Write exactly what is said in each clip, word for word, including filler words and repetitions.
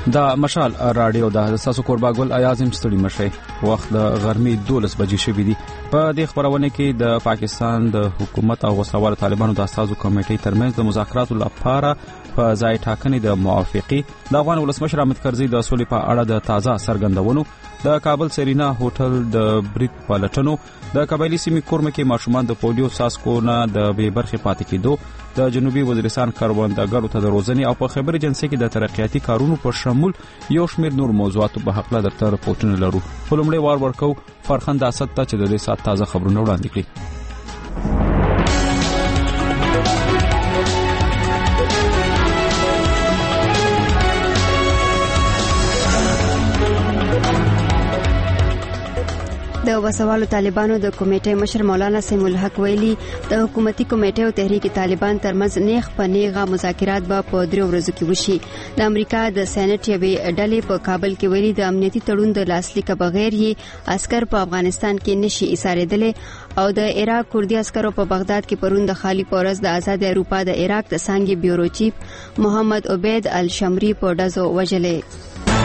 دا مشال رادیو د ساسو کورباګل ایازم ستړي مشه وخت د غرمې دولس بجې شوې دي. په دې خبرونه کې د پاکستان د حکومت او وسوال طالبانو د اساسو کمیټې ترمنځ د مذاکراتو لپاره په ځای ټاکنې د موافقي د افغان ولسمشر حامد کرزي د سولې په اړه د تازه سرګندونو د کابل سرینا هوټل د بریټ پالټنو د قبایلی سیمې کورمه کې ماشومان د پولیو ساسکو نه د بې برخې پاتې کېدو د جنوبي وزیرستان کاروندګرو ته د روزنې او په خبري جنسي کې د ترقیاتي کارونو په شمول یو شمېر نور موضوعات په حق له درته راپورټونه لرو. په لومړي وار ورکو فرخند اسد ته چې د دې سات تازه خبرونه وړاندې کړي. د وسوالو طالبانو د کمیټې مشر مولانا سیم الحق ویلي د حکومتي کمیټې او تحریک طالبان ترمنځ نیغ په نیغه مذاکرات به په درو ورځو کې وشي. د امریکا د سېنات یوې ډلې په کابل کې ویلي د امنیتي تړون د لاسلیک بغیر یې عسكر په افغانستان کې نشي ایسارېدل او د عراق کوردي عسکرو په بغداد کې پرون د خالی پورز د آزاد اروپا د عراق د څنګه بیورو چیف محمد عبید الشمری په ډزو وجلې.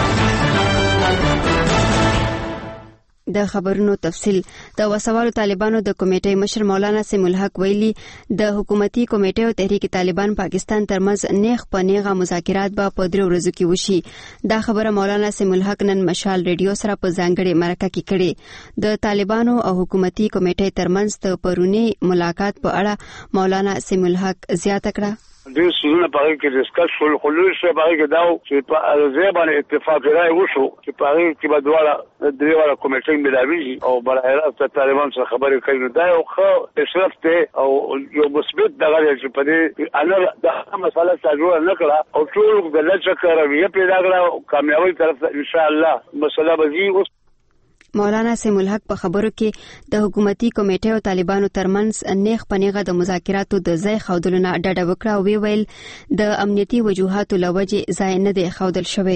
د خبرونو تفصيل. د وسوالو طالبانو د کمیټې مشر مولانا سیم الحق ویلي د حکومتي کمیټې او تحریک طالبان پاکستان ترمنځ نیغ په نیغه مذاکرات به په درو ورځو کې وشي. دا خبره مولانا سیم الحق نن مشال ریډیو سره په ځانګړي مرکه کې کړې. د طالبانو او حکومتي کمیټې ترمنځ د پرونی ملاقات په اړه مولانا سیم الحق زیاته کړه. د سونه پاره کې ډیسکس شول خلوص په پاره کې داو چې په ارزه باندې اتفاق راي وشو چې پاره کې بدواله د دریواله کمیټې ملاوي او بلایره ته طالبان سره خبرې کوي. دا یو ښه اشراف ته او یو مثبت دغه چې په دې انا د مسله تجربه نکړه او ټول د لچکه رویه پیدا کړه کامیابی طرف ان شاء الله مسله به مولانا سیم الحق په خبرو کې د حکومتي کمیټې او طالبانو ترمنځ نیغ پنیغه د مذاکراتو د ځای خودلو نه ډډه وکړه او وی ویل د امنیتي وجوهاتو لوجه ځای نه دی خودل شوی.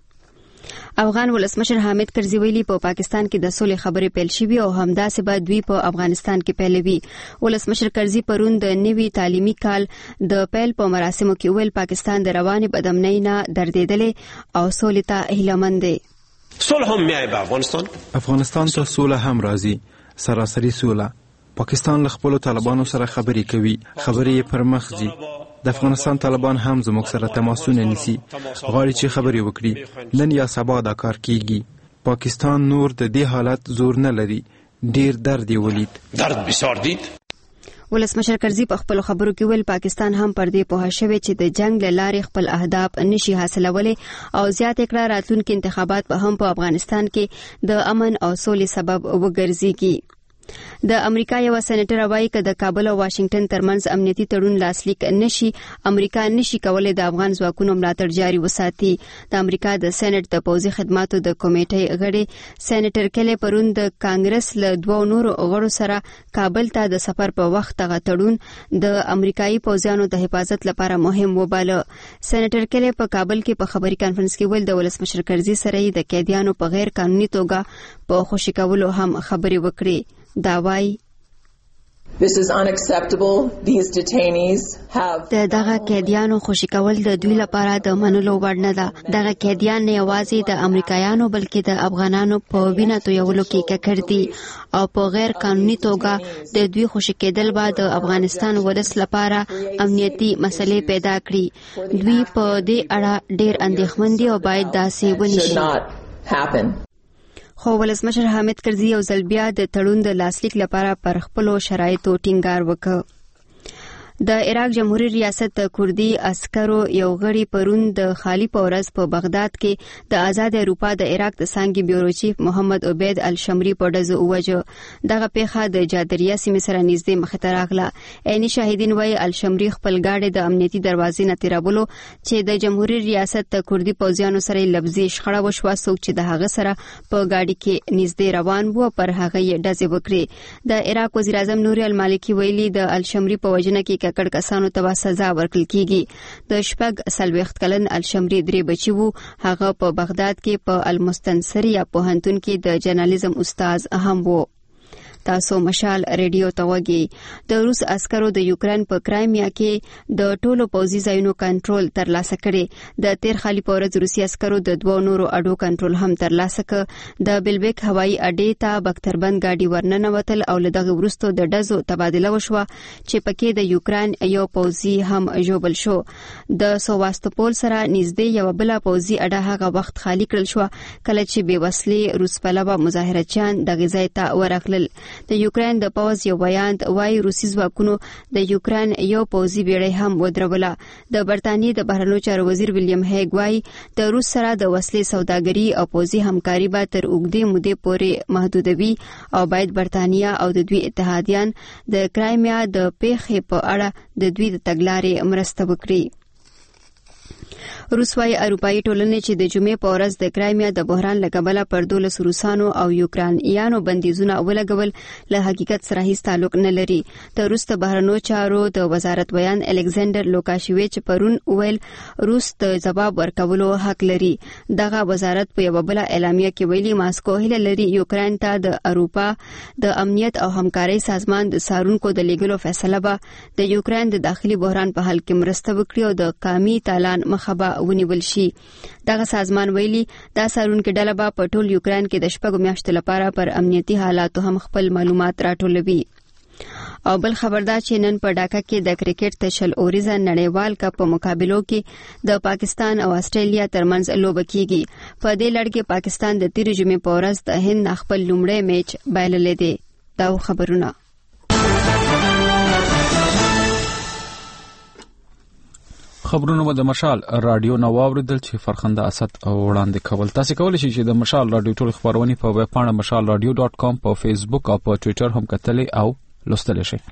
افغان ولسمشر حامد کرزي ویلي په پاکستان کې د سولې خبرې پیل شوې او همداسې به دوی په افغانستان کې پیلوي. ولسمشر کرزي پرون د نوي تعلیمي کال د پیل په مراسمو کې ویل پاکستان د رواني بدامنۍ نه دردېدلې او سولې ته هیلهمند دی. صلح هم میای به افغانستان افغانستان ته سوله هم راځي. سراسري سوله. پاکستان له خپل طالبانو سره خبرې کوي. خبرې پر مخ ځي. د افغانستان طالبان هم زموږ سره تماسونه نیسي. غواړي چې خبرې وکړي. نن یا سبا دا کار کیږي. پاکستان نور د دې حالت زور نه لري. ډیر درد یې ولید. درد بسیار دید. ولسمشر کرزي په خپل خبرو کې ویل پاکستان هم پر دې پوه شوی چې د جنگ له لارې خپل اهداف نشي حاصلولی او زیات کړه راتلونکي انتخابات په هم په افغانستان کې د امن او سولې سبب وګرځيږي. د امریکا یو سېنیټر وايي چې د کابل او واشنگټن ترمنځ امنیتي تړون لاسلیک نشي امریکا نشي کولای د افغان ځواکونو ملاتړ جاري وساتي. د امریکا د سېنات د پوځي خدماتو د کمیټې غړي سېنیټر کله پرون د کانګرس له دوه نورو غړو سره کابل ته د سفر په وخت غا تړون د امریکایي پوځیانو د حفاظت لپاره مهم وباله. سېنیټر کله په کابل کې په خبري کانفرنس کې ویل د ولسمشر کرزي سره د قیدیانو په غیر قانوني توګه په خوشی کولو هم خبري وکړي. داوای This is unacceptable. These detainees have د دغه قیدیانو خوشی کول د دوی لپاره د منلو وړ نه ده. دغه قیدیان نه یوازې د امریکایانو بلکې د افغانانو په وینه تویولو کې ککړ دي او په غیر قانوني توګه د دوی خوشی کېدل به د افغانستان ولس لپاره امنیتي مسلې پیدا کړي. دوی په دې اړه ډېر اندېښمن دي او باید داسې ونشي. خو ولسمشر حامد کرزي یو ځل بیا د تړون د لاسلیک لپاره پر خپلو شرایطو ټینګار وکړ. د عراق جمهوریت ریاست کوردي عسکرو یو غړي پرون د خالی پورز په بغداد کې د آزاد اروپا د عراق د څنګه بیورو چیف محمد عبید الشمری په ډزو ووجه. دغه پیښه د جادریه سیمې سره نږدې مخ ته راغله. عیني شاهدین وایي الشمری خپل گاډي د امنیتي دروازې نه تیرولو چې د جمهوریت ریاست د کوردي پوځیانو سره لفظي شخړه وشوه. څوک چې د هغه سره په گاډي کې نږدې روان وو پر هغه یې ډزې وکړې. د عراق وزیر اعظم نوري المالکی ویلي د الشمری په وجنه کې ککړ کسانو ته سزا ورکړل کیږي. د شپږ څلوېښت کلن الشمری درې بچي وو. هغه په بغداد کې په المستنصريه پوهنتون کې د جرنالیزم استاد هم وو. تاسو مشال ریډیو توګي د روس عسکرو د یوکرين په کرایمیا کې د ټولو پوځي ځایونو کنټرول ترلاسه کړي د تیر خالي پورز روسي عسکرو د دوه نورو اډو کنټرول هم ترلاسه ک د بلبک هوایي اډې ته بختربند گاډي ورننه وتل او لدغه ورستو د ډزو تبادله وشوه چې پکې د یوکرين یو پوځي هم جوړل شو د سوواستوپول سره نږدې یو بل پوځي اډه هغه وخت خالی کړل شو کله چې بې وسلې روس پلوه مظاهرچیان د غزای ته ورغلل د یوکرين د پوز یو بیان وايي روسي ځواکونو د یوکرين یو پوځي بیړۍ هم ودروله د برتانیې د بهرنیو چارو وزیر ویلیام هیګ وايي د روس سره د وسلې سوداګري او پوځي همکاري به تر اوږدې مودې پورې محدودوي او باید برتانیې او د دوی اتحادیان د کرایمیا د پیښې په اړه د دوی د تګلارې مرسته وکړي روسوي اروپאי ټولنې چې د جمعې په ورځ د کرایمیا د بحران لګبله پر دولس روسانو او یوکرانیانو بندیزونه ولګول له حقیقت سره هیڅ تعلق نه لري د روس د بهرنیو چارو د وزارت بیان الکساندر لوکاشویچ پرون ویل روس د جواب ورکولو حق لري دغه وزارت په یو بل اعلامیه کې ویلي ماسکو هله لري یوکرين ته د اروپا د امنیت او همکاري سازمان د سارونکو د لیګلو فیصله به د یوکرين د داخلي بحران په حل کې مرسته وکړي او د قامي تالان مخبه ونیول شي دغه سازمان ویلي دا سارونکو ډله به په ټول یوکرين کې د شپږو میاشتو لپاره پر امنیتي حالاتو هم خپل معلومات راټولوي او بل خبردار چې نن په ډاکا کې د کرکټ تشل اوریزا نړیوال کپ په مقابلو کې د پاکستان او استرالیا ترمنځ لوبه کیږي په دې لړ کې پاکستان د تیر جمعې په ورځ د هند خپل لومړی میچ بایللې دی دا خبرونه خبرونه د مشال رادیو نو واوریدل چې فرخنده اسد او وړاندې کول تاسو کولی شئ چې د مشال رادیو ټول خبرونه په ویب پاڼه مشال رادیو ډاٹ کام په فیسبوک او په ټوئیټر هم کتلی او لوستلی شئ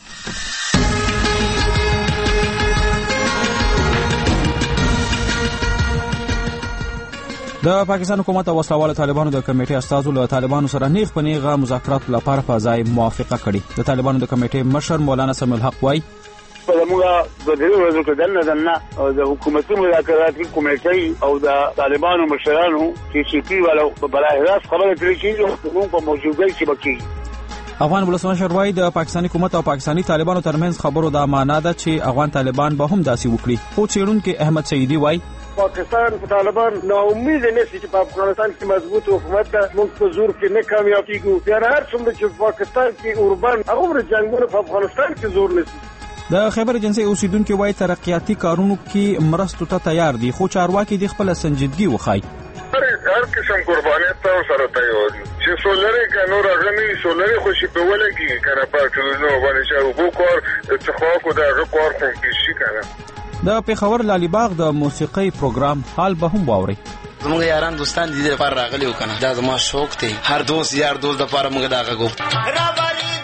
د پاکستان حکومت او وسلوال طالبانو د کمیټې استازو له طالبانو سره نیغ په نیغه مذاکرات لپاره په ځای موافقه کړې د طالبانو د کمیټې مشر مولانا سمیع الحق وايي په موږ د دې ورځو کې دنه دنه د حکومتي مذاکراتي کمیټې او د طالبانو مشرانو چې سی پی والو په بلای راس خبره کړې چې موږ په موجودګۍ کې بکی افغان ولسمشر وايي د پاکستاني حکومت او پاکستاني طالبانو ترمنځ خبرو د معنا ده چې افغان طالبان به هم داسي وکړي خو چیرونکو احمد سعیدی وايي پاکستان په طالبان نو امید نه چې په افغانستان کې مضبوط حکومت ده موږ په زور کې نه کامیاب کیږو یا هر څومره چې پاکستان کې اوربان هغه جنگونه په افغانستان کې زور نشي د خیبر ایجنسی اوسیدونکو وايي ترقیاتي کارونو کې مرستو ته تیار دي خو چارواکي د خپل سنجیدګي وخای هر قسم قربانیت تاسو سره تیار دي چې سولري کنو راغلي سولري خوشي په ولګي کنه پاتلونو باندې چې وګو کار اتخاذ کو دا کار کوم کې شي کنه د پیښور لالي باغ د موسیقي پروګرام حال به هم باوري زموږ یاران دوستان دي د لپاره راغلي وکنه دا زما شوق دی هر دوست یار دوست د لپاره موږ دا غو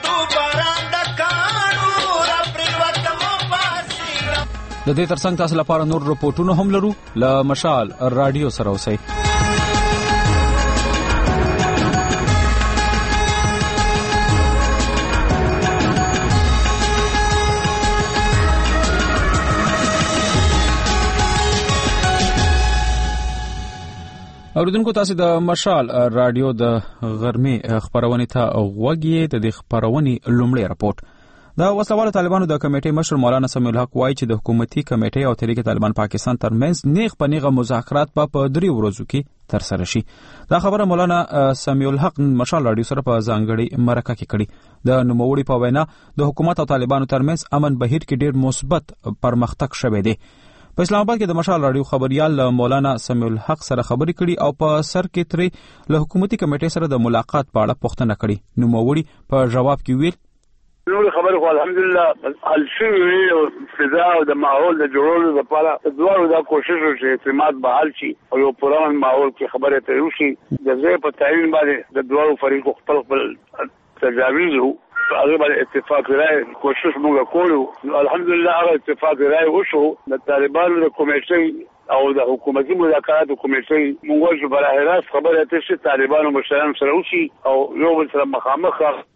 د دې ترڅنګ تاسو لپاره نور رپورټونه هم لرو ل مشال رادیو سره اوسئ اوریدونکو تاسو د مشال رادیو د غرمې خبرونه ته غوږی د دې خبرونه لومړی راپورټ د وسلوال طالبانو د کمیټې مشر مولانا سمیع الحق وايي چې د حکومتي کمیټې او تحریک طالبان پاکستان ترمنځ نیغ په نیغه مذاکرات په درې ورځو کې تر سره شي دا خبره مولانا سمیع الحق مشال رادیو سره په ځانګړي مرکه کې کړي د نوموړي په وینا د حکومت او طالبانو ترمنځ امن بهیر کې ډېر مثبت پرمختګ شوه دی په اسلام آباد کې د مشال رادیو خبريال مولانا سمیع الحق سره خبرې کړي او په سر کې ترې له حکومتي کمیټې سره د ملاقات په اړه پوښتنه کړي نوموړي په جواب کې ویل نور خبره خو الحمدلله حل شوی او فضا او د ماحول د جوړولو لپاره دوه دا کوشش وشي اعتماد بحال شي او یو پرامن ماحول کې خبره ته وشي د ځای په تعین باندې د دوه فریقو خپل خپل تجاویز هغه باندې اتفاق راي کوشش موږ کوو الحمدلله هغه اتفاق راي وشو د طالبانو د کمیټې او د حکومتي مذاکراتو کمیټې موږ په بلای راس خبره ته چې طالبانو مشران سره وشي او یو بل سره مخامخ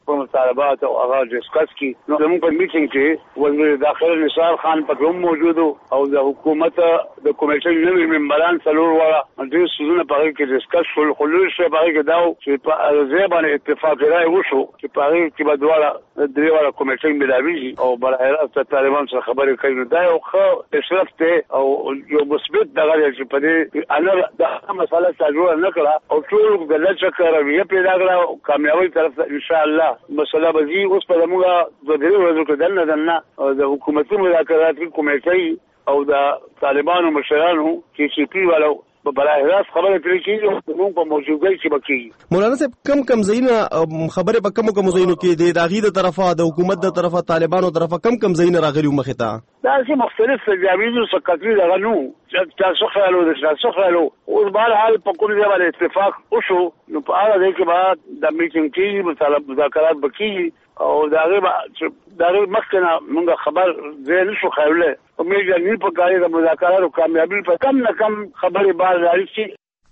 په مطالبات او هغه ډسکس کی نو زموږ په میټینګ کې وزیر داخله نثار خان پکې موجود او د حکومت د کمیټې نوي ممبران څلور واړه د سوزونه په کې ډسکس شول خلوص په هغه کې دا چې په ځبان اتفاق راي وشو چې په هغه کې بدواله درې واړه کمیټې ملاوي او برایرات طالبان سره خبرې کوي دا یو ښه اشراف ته او یو مثبت دغه چې په دې انا د مسله تجربه نه کړه او ټول د لچکه رویه پیدا کړه کامیابی طرف ان شاء الله مسله بزی اوس په موږ د دې ورځو کې دنه دنه د حکومتي مذاکرات کمیټې او د طالبانو مشرانو کې چې پی والو په برایرات خبره کوي چې موږ په موجودګۍ کې بکی مولانا صاحب کم کم زینه خبره په کم کم زینو کې د داغي د طرفه د حکومت د طرفه طالبانو طرفه کم کم زینه راغلی مخه تا دا چې مختلف تجاویز او سکتري دغه نو چې تاسو خیالو د تاسو خیالو او بهر حال په کوم ځای باندې اتفاق وشو نو په اړه د کې بعد د میټینګ کې مطالب مذاکرات بکی او داغه داغه مخکنه موږ خبر زه نشو خیاله او موږ نه په کاري د مذاکراتو کامیابی په کم نه کم خبره بار راځي.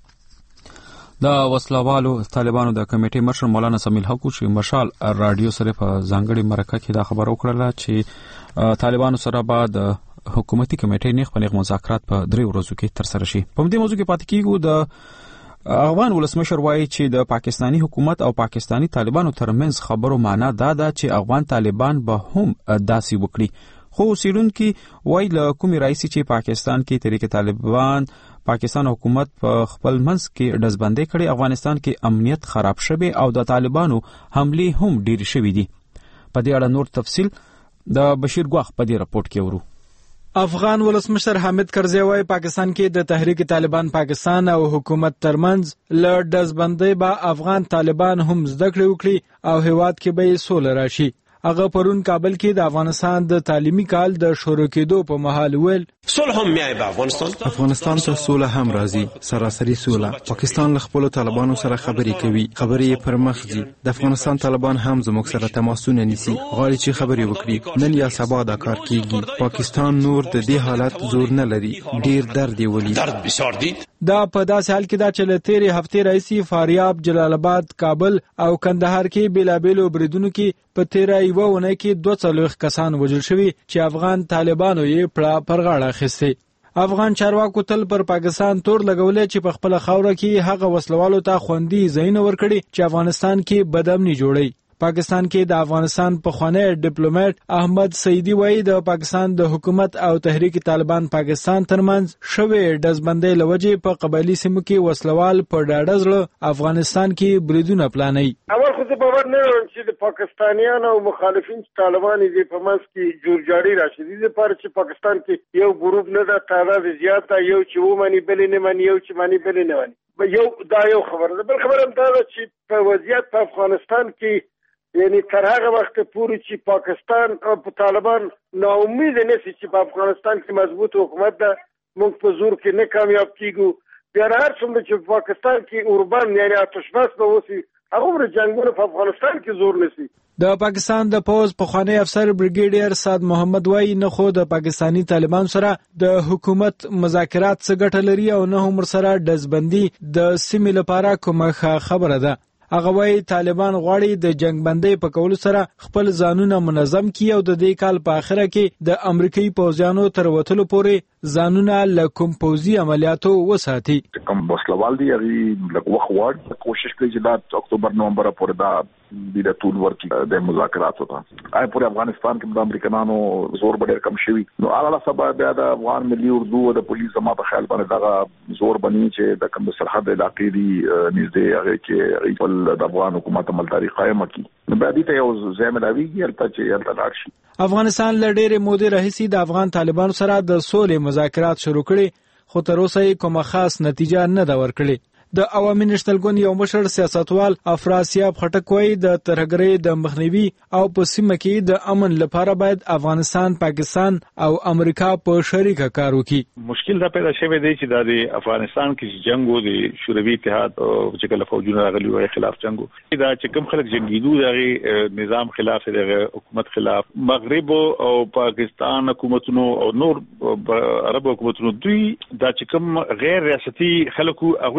د وسلوالو طالبانو د کمیټې مشر مولانا سمیل حق چې مشال رادیو سره په ځانګړي مرکه کې دا خبر وکړه چې طالبانو سره بعد حکومتي کمیټې نه خپل مذاکرات په درې ورځو کې تر سره شي. په دې موضوع کې پاتې کیږو د افغان ولسمشر وایي چې د پاکستانی حکومت او پاکستانی طالبانو ترمنځ خبرو معنا دا ده چې افغان طالبان به هم داسې وکړي خو سیرونکي وایي له کومې راځي چې پاکستان کې تحریک طالبان پاکستان حکومت په خپل منځ کې ډزبندۍ کړي افغانستان کې امنیت خراب شوی او د طالبانو حملې هم ډېرې شوې دي. په دې اړه نور تفصیل د بشیر ګواخ په دې راپورټ کې ورو. افغان ولسمشر حامد کرزی وايي پاکستان کې د تحریک طالبان پاکستان او حکومت ترمنځ ل ډزبندۍ به افغان طالبان هم زده کړې وکړي او هیواد کې به سوله راشي. هغه پرون کابل کې د افغانستان د تعلیمي کال د شروع کېدو په مهال ویل صلح هم میای به افغانستان افغانستان ته سوله هم راځي سراسري سوله پاکستان له خپل طالبانو سره خبرې کوي خبرې پر مخ دي د افغانستان طالبان هم زموږ سره تماسونه نیسي غواړي چې خبرې وکړي نن یا سبا دا کار کیږي پاکستان نور د دې حالت زور نه لري ډیر درد ولي درد بسیار دید دا په داسې حال کې دا چې له تیرې هفتې راځي فاریاب جلال آباد کابل او کندهار کې بیلابیلو بریدونو کې په تیرې یوه اونۍ کې دوه څلوېښت کسان وژل شوي چې افغان طالبانو یې پړه پر غاړه اخیستې. افغان چارواکو تل پر پاکستان تور لګولې چې په خپله خاوره کې هغه وسلوالو ته خوندي ځایونه ورکړي چې افغانستان کې بدامني جوړوي. پاکستان کې د افغانستان پخوانی ډیپلوماټ احمد سعیدی وایي د پاکستان د حکومت او تحریک طالبان پاکستان ترمنځ شوې ډزبندۍ له وجې په قبایلي سیمو کې وسلوال په ډاډه زړه افغانستان کې بریدونه پلانوي. اول خو زه باور نه لرم چې د پاکستانیانو او مخالفین طالبان دې په منځ کې جوړجاړي راشي. دې لپاره چې پاکستان کې یو ګروپ نه ده تعداد زیات یو چې ومني بلې نه مني یو چې مني بلې نه مني یو دا یو خبره ده. بل خبره هم دا ده چې په وضعیت په افغانستان کې یعنی تر هغه وخت پورې چې پاکستان او طالبان ناامید نه شي چې په افغانستان کې مضبوط حکومت ده موږ په زور کې نه کامیاب کیږو. بیا هر څومره چې پاکستان کې اوربان یعنی آتشبس به وسی هغه جنگونه په افغانستان کې زور نشي. د پاکستان د پوز پخوانی افسر بریګیډیر سعد محمد وایي نه خو د پاکستانی طالبان سره د حکومت مذاکرات څه ګټه لري او نه هم سره ډزبندي د سیمې لپاره کومه خبره ده. هغه وایي طالبان غواړي د جنگ بندۍ په کولو سره خپل ځانونه منظم کړي او د دې کال په اخره کې د امریکایي پوځیانو تر وتلو پورې ځانونه له کوم پوځي عملیاتو وساتي. کوم وسلوال دي هغه لږ وخت غواړي کوشش کوي چې د اکتوبر نومبر پورې دا د ټول ورکی د مذاکراتو ته آی پورې افغانستان کې د امریکایانو زور ډېر کم شوی نو اعلی سبب بیا د افغان ملي اردو او د پولیس ما په خیال باندې دا زور بنی چې د کوم سرحد علاقې دي نږدې هغه کې خپل د افغان حکومت عملداري قائم کړي نو بیا دې ته یو ځایملاوي ګرځي چې یلته لاړ شي. افغانستان له ډېرې مودې راهیسې د افغان طالبانو سره د سولې مذاکرات شروع کړي خو تر اوسه یې کومه خاص نتیجه نه ده ورکړې. د عوامي نشنل ګوند یو مشر سیاستوال افراسیاب خټک وایي د ترهګرۍ د مخنیوي او په سیمه کې د امن لپاره باید افغانستان پاکستان او امریکا په شریکه کار وکړي. مشکل دا پیدا شوی دی چې د افغانستان کې جنگ و د شوروي اتحاد او چې کله فوجونه راغلي وای خلاف جنگ دا چې کوم خلک جنگیدو د نظام خلاف د حکومت خلاف مغرب او پاکستان حکومتونو او نور عرب حکومتونو دوی دا چې کوم غیر ریاستي خلکو هغه ته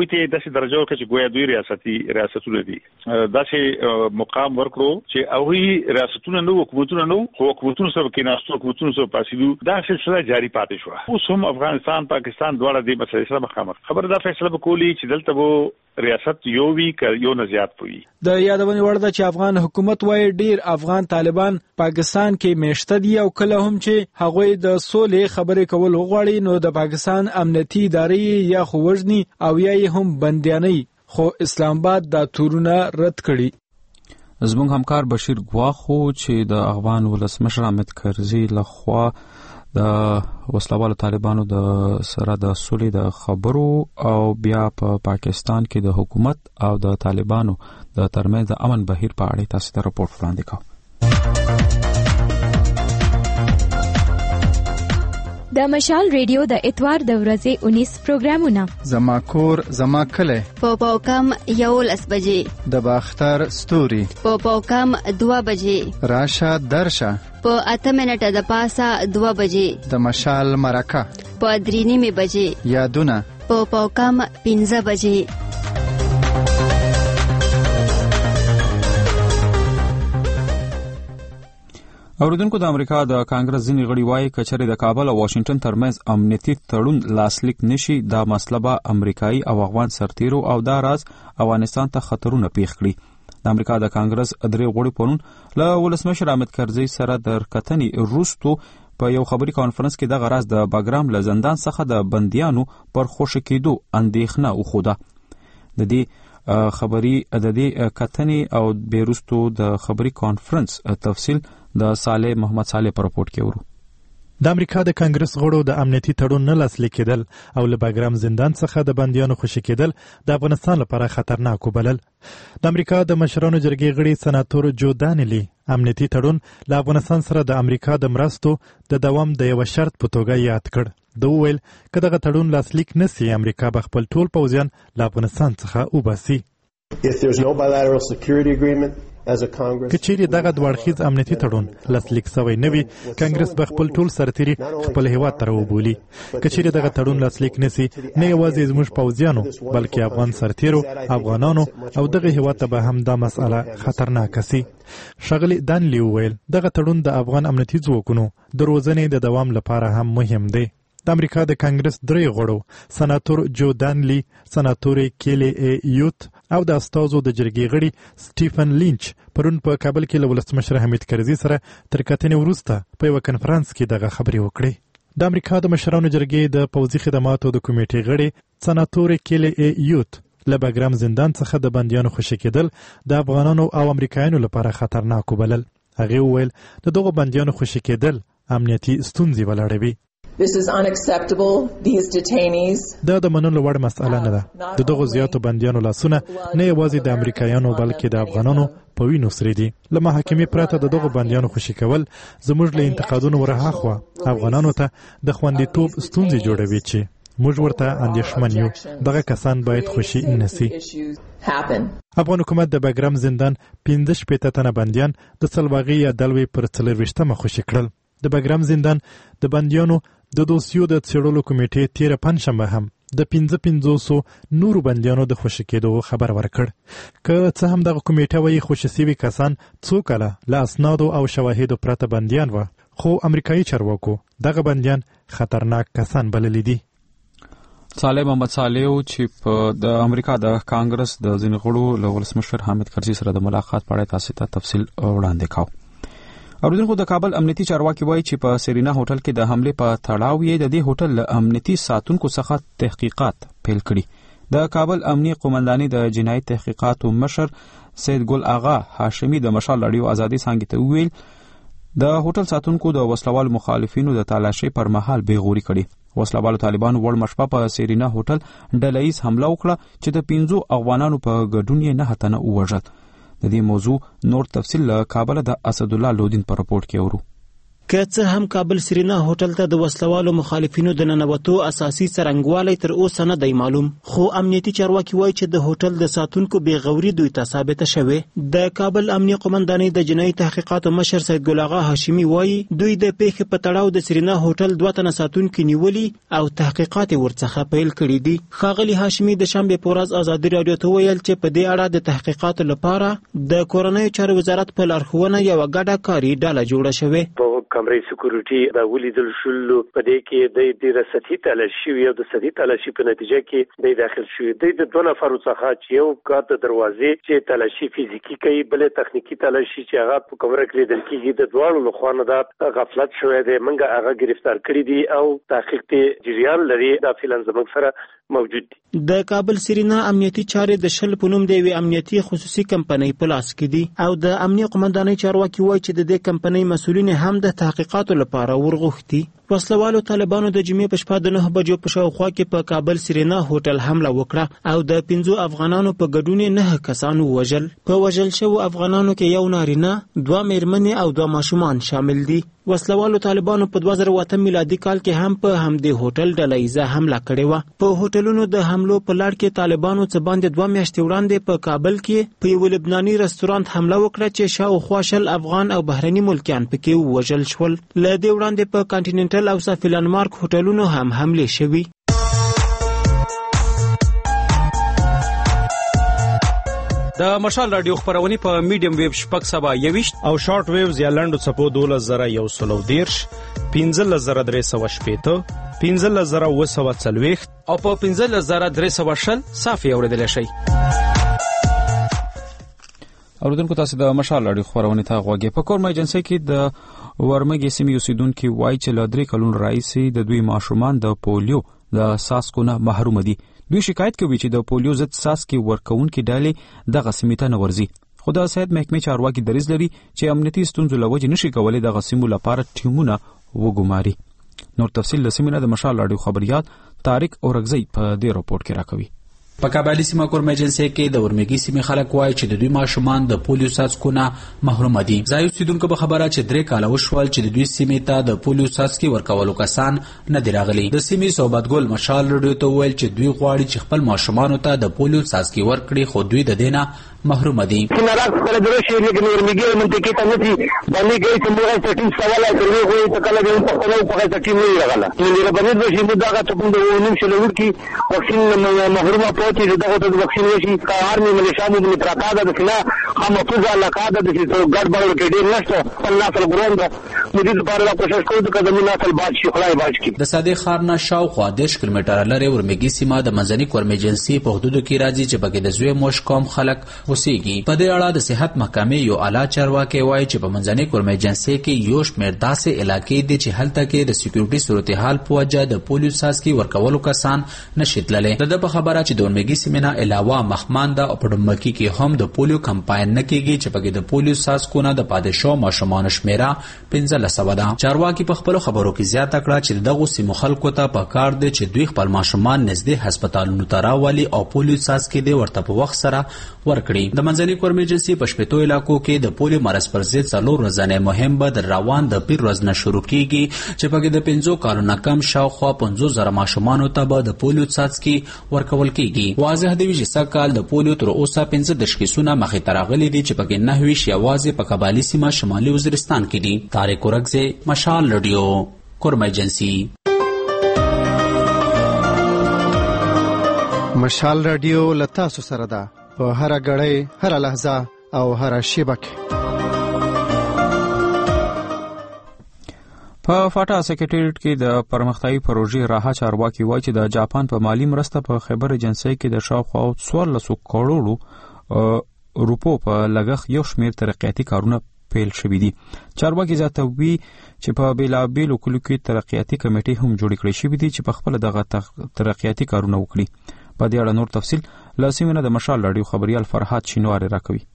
داسې درجه ورکړه چې ګویا دوی ریاستي ریاستونه دي. داسې مقام ورکړو چې هغه ریاستونه نو حکومتونه نو خو حکومتونو سره کې ناستو حکومتونو سره پاسیدو دا سلسله جاری پاتې شو. اوس هم افغانستان پاکستان دواړه د مسلې سره مخامخ خبر دا فیصله وکولي چې دلته وو ریاست یو وی ک یو نه زیات وي. د یادونې وړ ده چې افغان حکومت وايي ډیر افغان طالبان پاکستان کې میشته دي او کله هم چې هغوی د سولې خبرې کول غواړي نو د پاکستان امنیتي ادارې یا خو وژني او یا هم بندیاني، خو اسلام آباد دا تورونه رد کړي. زموږ همکار بشیر ګواخو چې د افغان ولسمشر حامد کرزي لخوا د وسلوالو طالبانو د سره د سولې د خبرو او بیا په پا پاکستان کې د حکومت او د طالبانو د ترمنځ د امن بهیر په اړه تاسو ته راپورټ وړاندې کوم. د مشال ریډیو د اتوار د ورځې انیس پروګرامونه زما کور زما کله په پاوکم یو لس بجې، د باختر ستوري په پاوکم دوه بجې، راشه درشه په اته منټه د پاسه دوه بجې، د مشال مرکه په درې نیمې بجې، یادونه په پاوکم پنځه بجې. اوریدونکو د امریکا د کانګرس ځینې غړي وایي کچره د کابل او واشنگټن ترمنځ امنیتي تړون لاسلیک نشي دا مسله به امریکایي او افغان سرتیرو او دا راز افغانستان ته خطرونه پیښ کړي. د امریکا د کانګرس درې غړي پرون له ولسمشر حامد کرزي سره د کتنې وروسته په یو خبري کانفرنس کې د غراز د باګرام له زندان څخه د بنديانو پر خوشی کېدو اندېښنه وخوده. د دې خبري د دې کتنې او بیرستو د خبري کانفرنس تفصیل د صالح محمد صالح پر رپورټ کې ورو. د امریکا د کانګرس غړو د امنیتي تړون نه لاسلیک کېدل او له باګرام زندان څخه د بندیانو خوشي کېدل د افغانستان لپاره خطرناک وبلل. د امریکا د مشرانو جرګې غړي سناتور جو دانلی امنیتي تړون له افغانستان سره د امریکا د مرستو د دوام د یو شرط په توګه یاد کړ. د ویل که دغه تړون لاسلیک نسی امریکا به خپل ټول پوځیان له افغانستان څخه وباسي. که چیرې دغه دوړخیز امنیتي تړون لاسلیک شوی نه وي کانګرس به خپل ټول سرتیري خپل هیواد ته راوبولي. که چیرې دغه تړون لاسلیک نسی نه یوازې زموږ پوځیانو بلکې افغان سرتیرو افغانانو او دغه هیواد ته به هم دا مسأله خطرناکه سي. ښاغلي دانلی وویل دغه تړون د افغان امنیتي ځواکونو د روزنې د دوام لپاره هم مهم دی. د امریکا د کانګرس درې غړو سناتور جو دانلی، سناتور کیلی ای یوت او د استازو د جرګې غړي سټیفن لینچ پرون په کابل کې له ولسمشر حامد کرزي سره تر کتنې وروسته په یو کنفرانس کې دغه خبرې وکړې. د امریکا د مشرانو جرګې د پوځي خدماتو د کمیټې غړي سناتور کیلی ای یوت له باګرام زندان څخه د بندیانو خوشي کېدل د افغانانو او امریکایانو لپاره خطرناک وبلل. هغه وویل د دغو بندیانو خوشي کېدل امنیتي ستونزې ولاړوي. This is unacceptable. These detainees دا د منلو وړ مسأله نه ده. د دغو زیاتو بندیانو لاسونه نه یوازې د امریکایانو بلکې د افغانانو په وینو سره دي. له محاکمې پرته د دغو بندیانو خوشي کول زموږ له انتقادونو ورهاخوا افغانانو ته د خوندیتوب ستونزې جوړوي چې موږ ورته اندېښمن یو. دغه کسان باید خوشي نشي. افغان حکومت د باګرام زندان پنځه شپېته تنه بندیان د سلواغې یا دلوي پر څلرویشتمه خوشي کړل. د باګرام زندان د بندیانو د دوسیو د څېړلو کمیټې تیره پنجشنبه هم د پنځه پنځوسو نورو بندیانو د خوشي کېدو خبر ورکړ. که څه هم دغه کمیټه وایي خوشي سوي کسان څو کاله له اسنادو او شواهدو پرته بندیان وه، خو امریکایي چارواکو دغه بندیان خطرناک کسان بللي دي. صالح محمد صالح چې په د امریکا د کانګرس د ځینې غړو له ولسمشر حامد کرزي سره د ملاقات په اړه تاسو ته تفصیل وړاندې کوم. اوریدونکو د کابل امنیتي چارواکي وایي چې په سرینا هوټل کې د حمله په تړاو یې د دې هوټل له امنیتي ساتونکو څخه تحقیقات پیل کړي. د کابل امنیي قومندانۍ د جنایي تحقیقاتو مشر سید ګل آغا هاشمي د مشال رادیو ازادي څنګه ته ویل د هوټل ساتونکو د وسلوال مخالفینو د تلاشي پر مهال بیغوري کړي. وسلوالو طالبان وړ مشپه په سرینا هوټل ډلهیز حمله وکړه چې د پنځو افغانانو په ګډون یې نه هتنه ووژل. د دې موضوع نور تفصیل له کابل د اسد الله لودین پر رپورټ کې ورو. که څه هم کابل سرینا هوټل ته د وسلوالو مخالفینو د ننوتو اساسي څرنګوالی تر اوسه نه دی معلوم، خو امنیتي چارواکي وایي چې د هوټل د ساتونکو بېغوري دوی ته ثابته شوې. د کابل امنیه قومندانۍ د جنایي تحقیقاتو مشر سید ګل اغا هاشمي وایي دوی د پیښې په تړاو د سرینا هوټل دوه تنه ساتونکي نیولي او تحقیقات یې ورڅخه پیل کړي دي. ښاغلي هاشمي د شنبې په ورځ ازادي راډیو ته ویل چې په دې اړه د تحقیقاتو لپاره د کورنیو چارو وزارت په لارښوونه یوه ګډه کاري ډله جوړه شوې. کمرې سکیورټي دا ولیدل شول په دې کې د ډیره سطحي تلاشي او د سطحي تلاشي په نتیجه کې د داخل شوی د دوه نفرو څخه چې یو کار د دروازې چې تلاشي فزیکی کوي بل تخنیکی تلاشي چې هغه په کمره کې لیدل کېږي د دوه لخوا نه د غفلت شوی دی منګه هغه گرفتار کړی دي او تحقیق ته جریان لري دا فعلا زموږ سره موجود دي. د کابل سرینا امنیتي چارې د شل په نوم د یوې امنیتي خصوصي کمپنۍ په لاس کې دي او د امنیه قومندانۍ چارواکي وایي چې د دې کمپنۍ مسؤلین هم د تحقیقاتو لپاره ورغوښتي. وسلوالو طالبانو د جمعې په شپه د نه بجو په شاوخوا کې په کابل سرینا هوټل حمله وکړه او د پنځو افغانانو په ګډون نه کسانو وژل. په وژل شوو افغانانو کې یو نارینه، دوه میرمنې او دوه ماشومان شامل دي. وسلوالو طالبانو په دوه زره اته میلادي کال کې هم په همدې هوټل ډلهیزه حمله کړې وه. په هوټلونو د حملو په لړ کې طالبانو څه باندې دوه میاشتې وړاندې په کابل کې په یو لبناني رستورانت حمله وکړه چې شاوخوا شل افغان او بهرني ملکیان پکې ووژل شول. له دې وړاندې په کانټیننټل او سافیلان مارک هوټلونو هم حمله شوي. د مشال رادیو خبرونه په میډیم ویب شپږ سبا یويشت او شارټ ویوز یا لنډو څپو دولس زره یو سلو دیرش پنځلس زره درې سوه شپېته پنځلس زره اوه سوه څلوېښت او په پنځلس زره درې سوه شل صافي اورېدلی شئ. اوریدونکو تاسو د مشال رادیو خبرونه ته غوږی. په کورمه ایجنسي کې د ورمګي سیمې اوسیدونکو وایي چې له درې کلونو راهیسې د دوی ماشومان د پولیو د څاڅکو نه محروم دي. دوی شکایت کوي چې د پولیو ضد څاڅکي ورکوونکي ډلې دغه سیمې ته نه ورځي. خو د صحت محکمې چارواکي دریځ لري چې امنیتي ستونزو له وجې نشي کولی دغه سیمو لپاره ټیمونه وګماري. نور تفصیل له سیمې نه د مشال رادیو خبریال طارق اورګزی په دې راپورټ کې راکوي. په کابل سیمه کورمه ایجنسي کې د ورمګي سیمې خلک وایي چې د دوی ماشومان د پولیو څاڅکو نه محروم دي. ځای اوسیدونکو په خبره چې درې کاله وشول چې د دوی سیمې ته د پولیو څاڅکي ورکولو کسان نه دي راغلي. د سیمې صحبت ګل مشال رادیو ته ویل چې دوی غواړي چې خپل ماشومان ته د پولیو څاڅکي ورکړي خو دوی د دینه محروم دي. سنارات کله درشي لیکن ورمګي منطقه ته نه دي باندې کې چې موږ سټیم سوال کوي خو ته کله به په خپل په سټیم نه راغله. نو باندې د شي مداغه ته کوم د ونیم شلور کې واکسین محرومه پوهې دغه واکسین وشي کار می ملشانو د پراکاده د فنا هم فوزا لکاده د چې ګډ بړ کې ډیر نشته الله تعالی ګرون ده مدیر لپاره کوشش کوي چې زموږ نسل باد شي خدای باد کی. د صادق خارنا شاوخوا دیش کیلومتره لري ورمګي سیمه د منځني کورمه ایجنسي په حدودو کې راځي چې پکې د زوی موش قوم خلک اوسېږي. په دې اړه د صحت محکمې یو اعلی چارواکي وایي چې په منځني کورمه ایجنسي کې یو شمېر داسې علاقې دي چې هلته کې د سکیورټي صورتحال په وجه د پولیو څاڅکي ورکولو کسان نشي تللی. د په خبره چې د ورمګي سیمه نه علاوه مخمانده او پډمکی کې هم د پولیو کمپاین نه کېږي چې پکې د پولیو څاڅکو نه د پادشاه ماشومان شمیره پنځلس سوه ده. چارواکي په خپل خبرو کې زیاته کړه چې دغه سیمو خلکو ته پکار دي چې دوی خپل ماشومان نږدې هسپتالونو ته راولي او پولیو څاڅکي دې ورته په وخت سره ورکړي. د منځني کورمه ایجنسي په شپږو علاقو کې د پولیو مرض پر ضد څلور ورځې مهم به د روان د پیر ورځ نه شروع کیږي چې پکې د پنځو کالو نه کم شاوخوا پنځوس زره ماشومان ته به د پولیو څاڅکي ورکول کیږي. واضح دی چې سکهال د پولیو تر اوسه پنځه دېرش کیسونه مخې ته راغلي دي چې پکې نهه ویشت یوازې په قبایلي سیمه شمالي وزیرستان کې دي. طارق اورګزی، مشال رادیو، کورمه ایجنسي. مشال رادیو له تاسو سره ده په هر غړی، هر لحظه او هر شیبه کې. په فاټا سکریټریټ کې د پرمختیايي پروژې راها چارواکي وایي چې د جاپان په مالی مرسته په خیبر ایجنسي کې د شاوخوا څوارلس کروڑو روپو په لګښت یو شمېر ترقیاتي کارونه پیل شوي دي. چارواکي زیاتوي چې په بیلابیلو کلو کې ترقیاتي کمیټې هم جوړې کړې شوې دي چې په خپل دغه ترقیاتي کارونه وکړي. په دې اړه نور تفصیل له سیمې نه د مشال رادیو خبریال فرحات شینواری راکوي.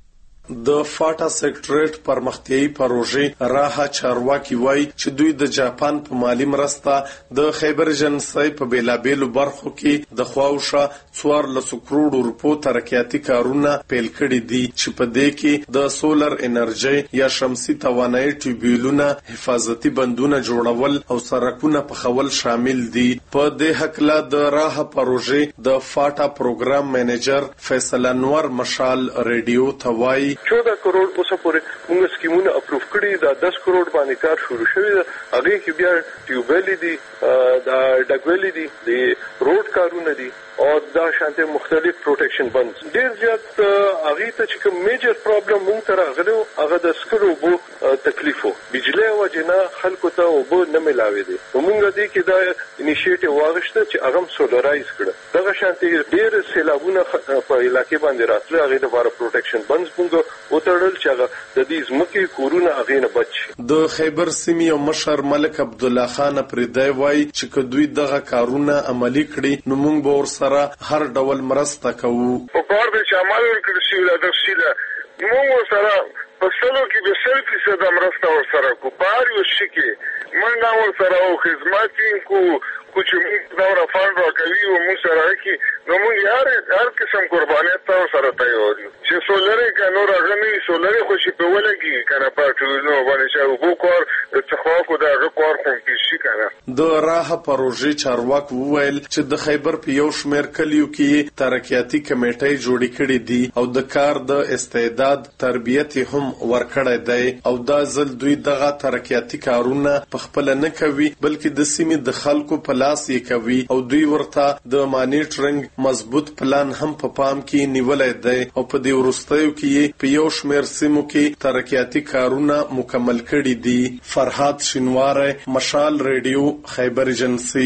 د فاټا سیکریټریټ پرمختیايي پروژې راه چارواکي وایي چې دوی د جاپان په مالی مرسته د خیبر جنسي په بیلابېلو برخو کې د خواوشه څوارلس کروڑ روپو ترقیاتي کارونه پیل کړي دي چې په دې کې د سولر انرژي یا شمسي توانایي ټیوبیلونه حفاظتي بندونه جوړول او سرکونه پخول شامل دي. په دې حق لا د راه پروژې د فاټا پروګرام منیجر فیصل انور مشال ریډیو توای چودہ کروڑ اوسه پورې موږ سکیمونه اپروف کړي دا دس کروڑ باندې کار شروع شوی دی. هغه کې بیا ټیوبل دي دا ډګول دي د روډ کارونه دي او دا شانته مختلف پروټیکشن بند ډیر زیات هغه ته چې کوم میجر پرابلم مونږ ته راغلو هغه د سکرو بو تکلیفو بجلی او جنا خلکو ته وبو نه ملاوي دي. موږ دې کې دا انیشیټیو واغشته چې هغه سولرایز کړه دا شانته ډیر سیلابونه په علاقې باندې راتله هغه د بار پروټیکشن بند موږ وتړل چې هغه د دې ځمکې کورونه هغه نه بچ. د خیبر سیمې او مشر ملک عبد الله خان پردای وای چې کدوې دغه کارونه عملی کړي نو موږ به ورسره هر ډول مرسته کوو. په کار د عمل ورکړل شي د تفصیله موږ سره په سلو کې به سل فیصد مرسته ورسره کو بار یو شي کې موږ نو سره او خدمات کو कुछ दौरा फंड राखली वो मुझ सर की नमून यार हर किस्म कुर्बानी था सर तैयार ये सोलर का नो रगनी सोलर खुशी पे वाला की kana पाटू नो बने चाहे वो कोर تخوا کو دا کوار کوم کیشي کنه. د راه پروژې چارواک وویل چې د خیبر په یو شمېر کلیو کې ترقیاتي کمیټې جوړې کړې دي او د کار د استعداد تربیت هم ورکړی دی او دا ځل دوی دغه ترقیاتي کارونه په خپل نه کوي بلکې د سیمې د خلکو په لاس یې کوي او دوی ورته د مانیټرینګ مضبوط پلان هم په پام کې نیولای دی او په دې وروستیو کې په یو شمېر سیمو کې ترقیاتي کارونه مکمل کړي دي. فرهاد شینواره مشال ریډیو خیبر ایجنسی.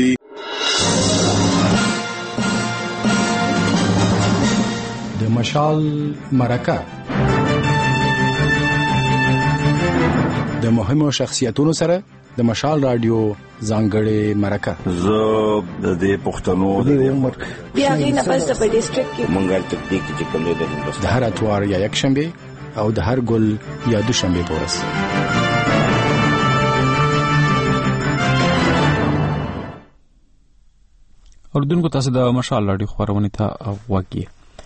د مشال مرکه د مهمو شخصیتونو سره د مشال رادیو ځانګړې مرکه زه د دې پښتنو د عمر بیا غي نه پس په ډیسټریکټ کې مونږه تکنیک چې کوم دی د هر اتوار یا یک شنبه او د هر ګل یا دوشنبه پورس. اردوونکو تاسو د مشال رادیو خبرونه ته وګورئ.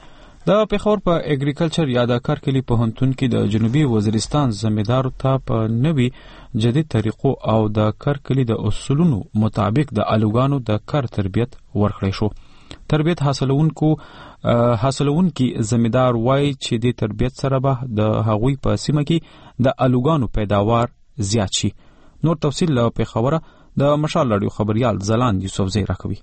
د پیښور په اګریکلچر یا د کارکلی په هنتون کې د جنوبي وزیرستان زمیندارو ته په نوي جدید طریقو او د کارکلی د اصولونو مطابق د الوګانو د کار تربیت ورکړی شو. تربیت حاصلونکو حاصلونکي زمیندار وایي چې د تربیت سره به د هغوی په سیمه کې د الوګانو پیداوار زیات شي. نور تفصیل له پیښوره د مشال رادیو خبريال زلاند یوسف زی راکوي.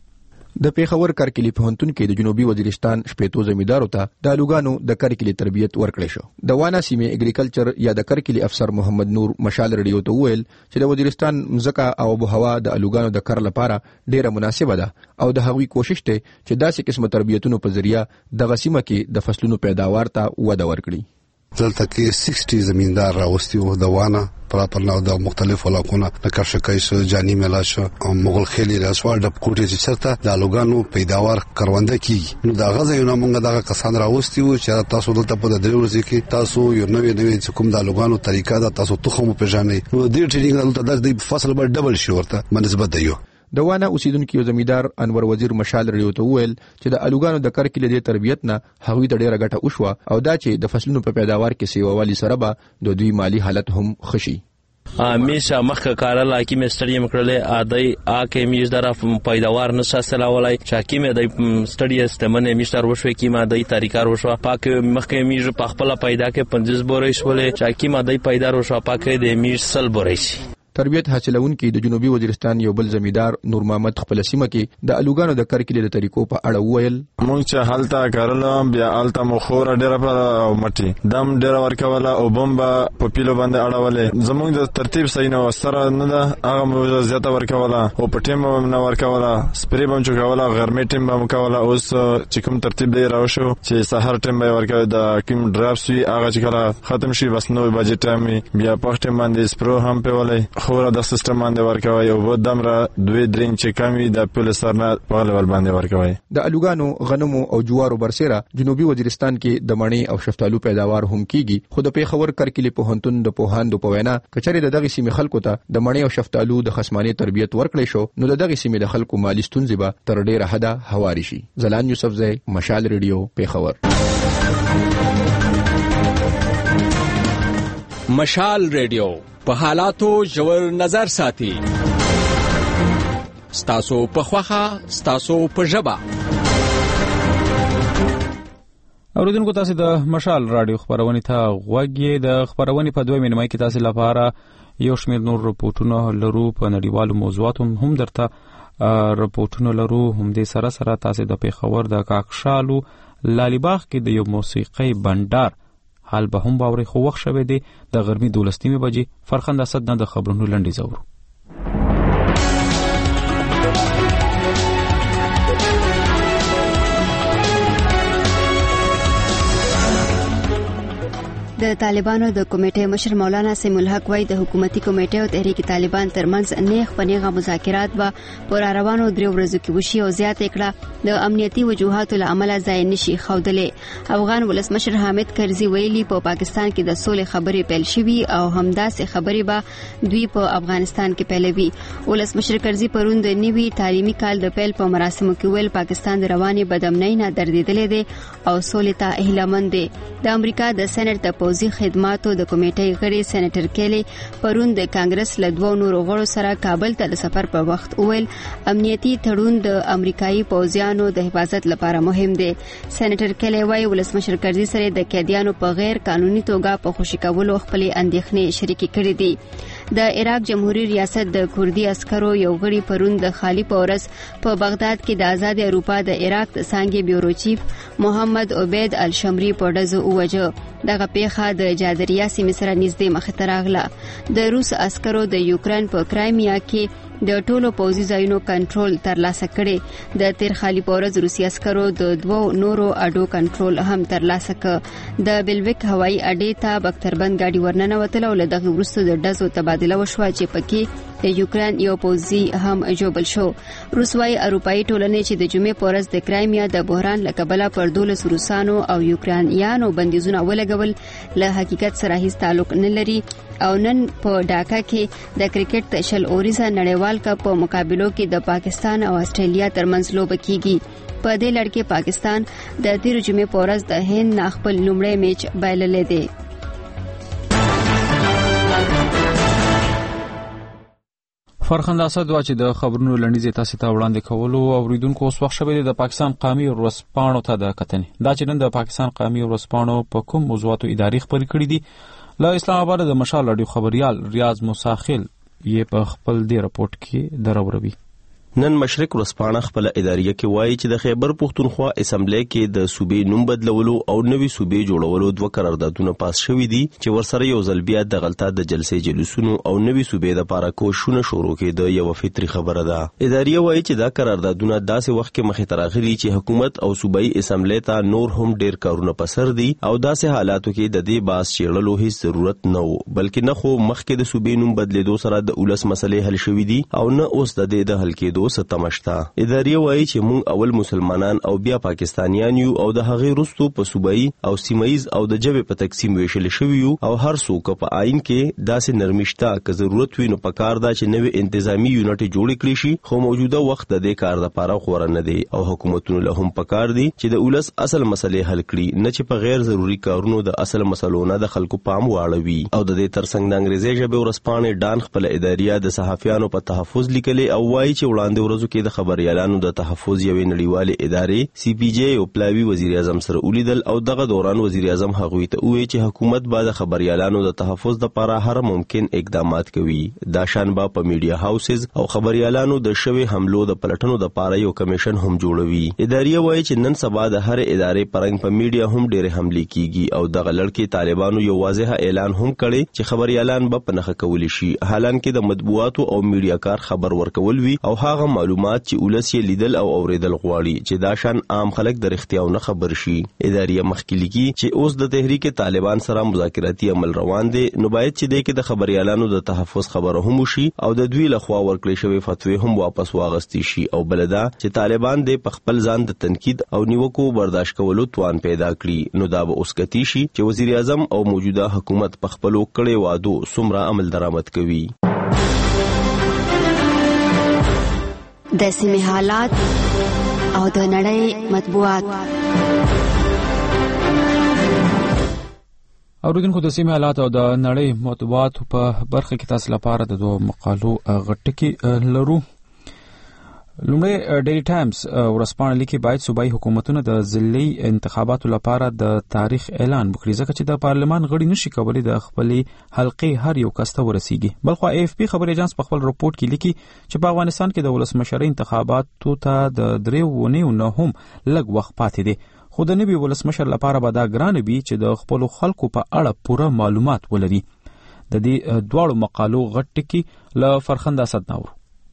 د پیښور کارکلی پوهنتون کې د جنوبي وزیرستان شپېتو زمیندارو ته د الوګانو د کارکلی تربیت ورکړی شو. د وانا سیمې اګریکلچر یا د کارکلی افسر محمد نور مشال رډیو ته ویل چې د وزیرستان مزکه او آب هوا د الوګانو د کار لپاره ډیره مناسبه ده او د هغوی کوشش ته چې داسې قسمه تربیتونو په ذریعہ د غسیمه کې د فصلونو پیداوار ته وده ورکړي. دلته کې شصت زمیندار راوستي وو د وانا پراپر نو د مختلفو علاقونو د کرشکایس جانی ملاش او مغل خېلی راسوال د کوټې چې چرته د الوګانو پیداوار کرونده کیږي. نو دا غزه یو نامونګه دغه کسان راوستي وو چې تاسو دلته په درې ورځې کې تاسو یو نوې نوې کوم د الوګانو طریقه دا تاسو تخم پیژنئ. نو د ټریننګ دلته د فصل به ډبل شي ورته منسبت دی. د وانا اوسیدونکو زمیندار انور وزیر مشال رډیو ته ویل چې د الوګانو د کارکلی د تربیت نه هغوی ته ډیره ګټه وشوه او دا چې د فصلونو په پیداوار کې سیووالي سره به د دوی مالی حالت هم خشي. میشه مخه کارلا کی مستری مکړلې ادي اکه میش در پیداوار نشاستلا ولای چاکی مې د سټډي استمنه میشتر وشو کی ما د طریقار وشو پاک مخه میش په خپل پیدا کې پنځه بورې شولې چاکی ما د پیدا وشو پاک د میش سل بورې. تربیت حاصلونکي د جنوبي وزیرستان یو بل زمیندار نور محمد خپل سیمه کې د الوګانو د کارکلی د طریقو په اړه ویل. مونږ چې حالت کارل بیا الته مخور ډیره په مټي دم ډیره ورکواله او بمبا په پیلو باندې اړولې زمونږ د ترتیب صحیح نه سره نه ده هغه مو زیاته ورکواله او په ټیم نه ورکواله سپری بم چوکواله غرمې ټیم بم کوله. اوس چې کوم ترتیب دی راوشو چې سحر ټیم به ورکوي د کوم ډراپس وی هغه چې کله ختم شي بس نو بجټ ټیم بیا په ټیم باندې سپرو هم په ولې خوره د سیستم باندې ورکوي او به دمره دوی درین چې کمی د پل سرنه په لیول باندې ورکوي. د الوګانو غنمو او جوارو برسره جنوبي وزیرستان کې د مڼې او شفتالو پیداوار هم کیږي. خو د پیښور کرکلی پوهنتون د پوهاندو په وینا کچري د دغه سیمې خلکو ته د مڼې او شفتالو د خصماني تربیت ورکړې شو نو د دغه سیمې د خلکو مالی ستونزې به تر ډیره حده هواري شي. زلان یوسفزی، مشال ریډیو، پیښور. مشال ریډیو په حالاتو ژور نظر ساتي. ستاسو په خوخه، ستاسو په ژبه. اوریدونکو تاسو د مشال رادیو خبرونه ته غوږی. د خبرونه په دوه مینمای کې تاسو لپاره یو شمېر نور رپورټونه لرو. په نړیوالو موضوعاتو هم درته رپورټونه لرو. هم دې سره سره تاسو د پیښور د کاکشالو لالیباغ کې د یو موسیقي بندر حال به هم باوري خو وخت شوه دی د غرمې دولسنیمه بجې فرخنده صد نه د خبرونو لنډي زورو. د طالبانو د کمیټې مشر مولانا سیم الحق وايي د حکومتي کمیټې او تحریک طالبان ترمنځ نیغ پنیغه مذاکرات به پر روانو درو ورځو کې وشي او زیات کړه د امنیتي وجوهاتو له امله ځای نشي خوندلې. افغان ولسمشر حامد کرزي ویلي په پا پاکستان کې د سولې خبرې پیل شوي او همداسې خبرې به دوی په افغانستان کې پیلوي. ولسمشر کرزي پرون د نوي تعلیمي کال د پیل په مراسمو کې ویل پاکستان د رواني بدامنۍ نه دردېدلې دی او سولې ته هیلهمند دی. د امریکا د سېنات د پوزي خدماتو د کمیټې غړي سېنیټر کېلی پرون د کانګرس له دوه نورو غړو سره کابل ته د سفر په وخت ویل امنیتي تړون د امریکایي پوځیانو د حفاظت لپاره مهم دی. سېنیټر کېلی وايي ولسمشر کرزي سره د قیدیانو په غیر قانوني توګه په خوشي کولو خپل اندېښنې شریکې کړې دي. د عراق جمهوریت ریاست د کوردي عسکرو یو غړي پرون د خالی پورس په بغداد کې د آزاد اروپا د عراق د څنګه بیورو چیف محمد عبید الشمری په ډزو ووجه. دغه پیښه د جادریا سیمې سره نږدې مخې ته راغله. د روس عسکرو د یوکرين په کرایمیا کې د ټولو پوځي ځایونو کنټرول ترلاسه کړي. د تیر خالی پورز روسي عسکرو د دوو نورو اډو کنټرول هم ترلاسه کړ. د بلویک هوایي اډې ته بختربند گاډي ورننوتله او له دغه وروسته د ډزو تبادله وشوه چې پکې د یوکرين یو پوځي هم جوړل شو. روسوي اروپאי ټولنې چې د جمعې پورز د کرایمیا د بحران لکبله پر دولس روسانو او یوکرانیانو بندیزونه ولګول له حقیقت سره هیڅ تعلق نه لري او نن په ډاکا کې د کرکټ د شل اوریزه نړیوال کپ په مقابلو کې د پاکستان او استرالیا ترمنځ لوبه کیږي. په دې لړ کې پاکستان د تیر جمعې پورز د هند نه خپل لومړی میچ بایللې دی. فرخنده اسد وا چې د خبرونو لنډیز تاسو ته وړاندې کولو او ریډونکو اوس وخت شوه د پاکستان قومي ورسپانو ته د کتنې دا چې نن د پاکستان قومي ورسپانو په کوم موضوعاتو اداري خبرې کړې دي. له اسلام آباد د مشال رادیو خبريال ریاض مساخل یې په خپل دی رپورت کې دروروي. نن مشرق ورسپانه خپل اداریه کې وایي چې د خیبر پختونخوا اسمبلی کې د صوبې نوم بدلولو او نوي صوبې جوړولو دوه قراردادونه پاس شوي دي چې ورسره یو ځل بیا د غلطه د جلسې جلوسونو او نوي صوبې د پاره کوشونه شروع کېده یو فطري خبره ده. اداریه وایي چې دا قراردادونه داسې وخت کې مخې ته راغلي چې حکومت او صوبایي اسمبلی ته نور هم ډیر کارونه پسر دي او داسې حالاتو کې د دې باس چیرلو هیڅ ضرورت نه و بلکې نه خو مخکې د صوبې نوم بدلیدو سره د اولس مسلې حل شوي دي او نه اوس د دې د حل کېدو ستمشتا. اداریه وایي چې موږ اول مسلمانان او بیا پاکستانیان یو او د هغې وروسته په صوبایي او سیمایي او د ژبې په تقسیم ویشل شوي یو او هر څوک په آئین کې داسې نرمښتا که ضرورت وي نو پکار دا چې نوې انتظامی یونټ جوړ کړي شي خو موجوده وخت د دې کار لپاره غوړه نه دی او حکومتونو له هم پکار دي چې د اولس اصل مسلې حل کړي نه چې په غیر ضروری کارونو د اصل مسلو نه د خلکو پام واړوي. او د دې ترڅنګ د انګریزي ژبې ورسپانې ډان خپل اداریه د صحافیانو په تحفظ لیکلي او وایي چې وړاندې ورځو کې د خبريالانو د تحفظ یوې نړیوالې ادارې سی پی جی او پلاوی وزیر اعظم سره ولیدل او دغه دوران وزیر اعظم هغوی ته وویل چې حکومت به د خبريالانو د تحفظ لپاره هر ممکن اقدامات کوي. دا شان به په میډیا هاوسز او خبريالانو د شوی حملو د پلټنو لپاره یو کمیشن هم جوړوي. ادارې وایي چې نن سبا د هر ادارې پرنګ په میډیا هم ډېر حملې کیږي او دغه لړ طالبانو یو واضح اعلان هم کړی چې خبريالان به پنهخه کولی شي حالانکه د مطبوعاتو او میډیا کار خبر ورکول وی او هغه هغه معلومات چې ولس یې لیدل او اوریدل غواړي چې دا شان عام خلک د اختیاو نه خبر شي. ادارې مخکليږي چې اوس د تحریک طالبان سره مذاکراتي عمل روان دي، نو باید چې د کې د خبريالانو د تحفظ خبره هم وشي او د دوی لخوا ورکړې شوی فتوی هم واپس واغستې شي او بلدا چې طالبان د خپل ځان د تنقید او نیوکو برداشت کولو توان پیدا کړي. نو دا به اوس کتی شي چې وزیر اعظم او موجوده حکومت په خپل کړي وعدو څومره عمل درآمد کوي. د سیمې حالات او د نړۍ مطبوعات. اوریدونکو د سیمې حالات او د نړۍ مطبوعات په برخه کې تاسو لپاره د دوه مقالو غټکی لرو. لومړی ډیلی ټایمز ورځپاڼه لیکي باید صوبایي حکومتونه د ضلعي انتخاباتو لپاره د تاریخ اعلان وکړي ځکه چې د پارلمان غړي نشي کولی د خپلې حلقې هر یو کس ته ورسیږي. بلخو اف پی خبري ایجنس په خپل رپورت کې لیکي چې په افغانستان کې د ولسمشرۍ انتخاباتو ته د دریو ونیو نه هم لږ وخت پاتې دی، خو د نوي ولسمشر لپاره به دا ګران وي چې د خپل خلکو په اړه پوره معلومات ولري. د دې دواړو مقالو غټ ټکی له فرخنده صدناور.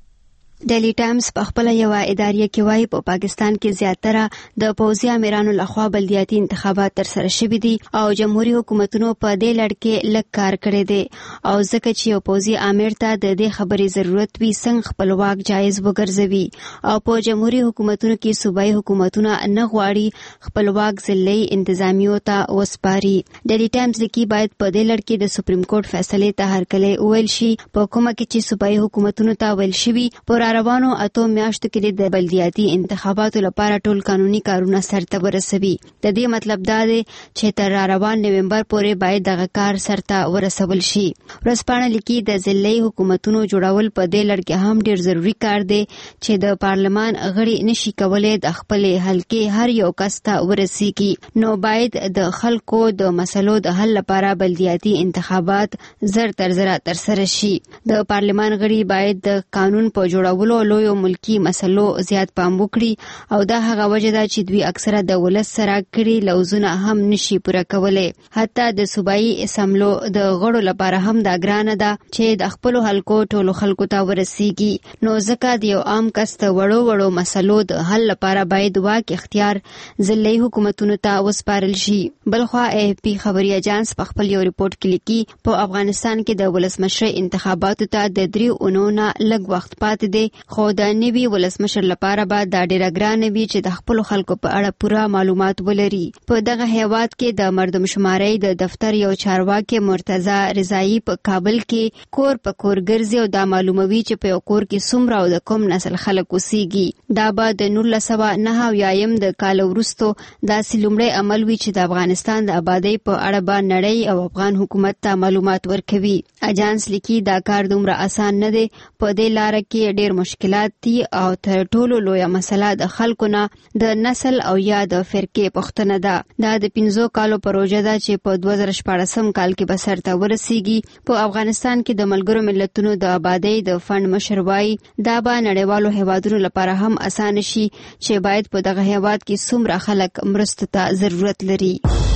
ډیلی ټایمز په خپل یو ادارې کې وایي په پاکستان کې زیاتره د پوځي امیرانو لخوا بلدیاتي انتخابات تر سره شوي دي او جمهوریت حکومتونو په دې لړ کې لږ کار کړی دی او ځکه چې یو پوځي امیر ته د دې خبرې ضرورت وي څنګه خپل واک جایز وګرځوي او په جمهوریت حکومتونو کې صوبایي حکومتونه نه غواړي خپل واک ضلعي انتظامیو ته وسپاري. ډیلی ټایمز لیکي باید په دې لړ کې د سپریم کورټ فیصلې ته هرکلی وویل شي په کومه کې چې صوبایي حکومتونو ته ویل شوي پر روانو اته میاشتو کې د بلدیاتي انتخاباتو لپاره ټول قانوني کارونه سرته ورسوي. د دې مطلب دا دی چې تر روان نومبر پورې باید دغه کار سرته ورسول شي. ورځپاڼه لیکي د ضلعي حکومتونو جوړول په دې لړ کې هم ډیر ضروری کار دی چې د پارلمان غړي نشي کولای د خپل حلقې هر یو کس ته ورسیږي. نو باید د خلکو د مسلو د حل لپاره بلدیاتي انتخابات زر تر زر تر سره شي. د پارلمان غړي باید د قانون په جوړولو لوی ملکی مسلو زیات پام وکړي او دا هغه وجه ده چې دوی اکثره د ولس سره کړي لوزونه هم نشي پوره کولای. حتی د صوبایي اسمبلو د غړو لپاره هم دا ګرانه ده چې د خپل حلقو ټولو خلکو ته ورسیږي. نو ځکه د یو عام کس ته وړو وړو مسلو د حل لپاره باید واک اختیار ضلعي حکومتونو ته وسپارل شي. بلخوا اے پی خبري ایجنس په خپل یو ریپورت کې لیکي په افغانستان کې د ولسمشر انتخاباتو ته د دریو اونونو لږ وخت پاتې دی، خو د نوي ولسمشر لپاره به دا ډیره ګرانه وي چې د خپل خلکو په اړه پوره معلومات ولري. په دغه هیواد کې د مردم شماري د دفتر یو چارواکي مرتضی رضایی په کابل کې کور په کور ګرځي او دا معلوموي چې په یو کور کې څومره او د کوم نسل خلک اوسېږي. دا به د نولس سوه نهه اویایم د کال وروسته داسې لومړی عمل وي چې د افغانستان د آبادی په اړه به نړۍ او افغان حکومت ته معلومات ورکوي. اجانس لیکي دا کار دومره اسان نه دی، په دې لار کې ډیر مشکلات دي او تر ټولو لویه مسله د خلکو نه د نسل او یا د فرقې پوښتنه ده. دا د پنځو کالو پروژه ده چې په دوه زره شپاړسم کال کې به سرته ورسیږي. په افغانستان کې د ملګرو ملتونو د آبادی د فند مشر وایي دا به نړیوالو هیوادونو لپاره هم اسانه شي چې باید په دغه هیواد کې څومره خلک مرستو ته ضرورت لري.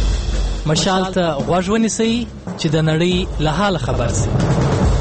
مشال ته غوږ ونیسئ چې د نړۍ له حاله خبر شئ.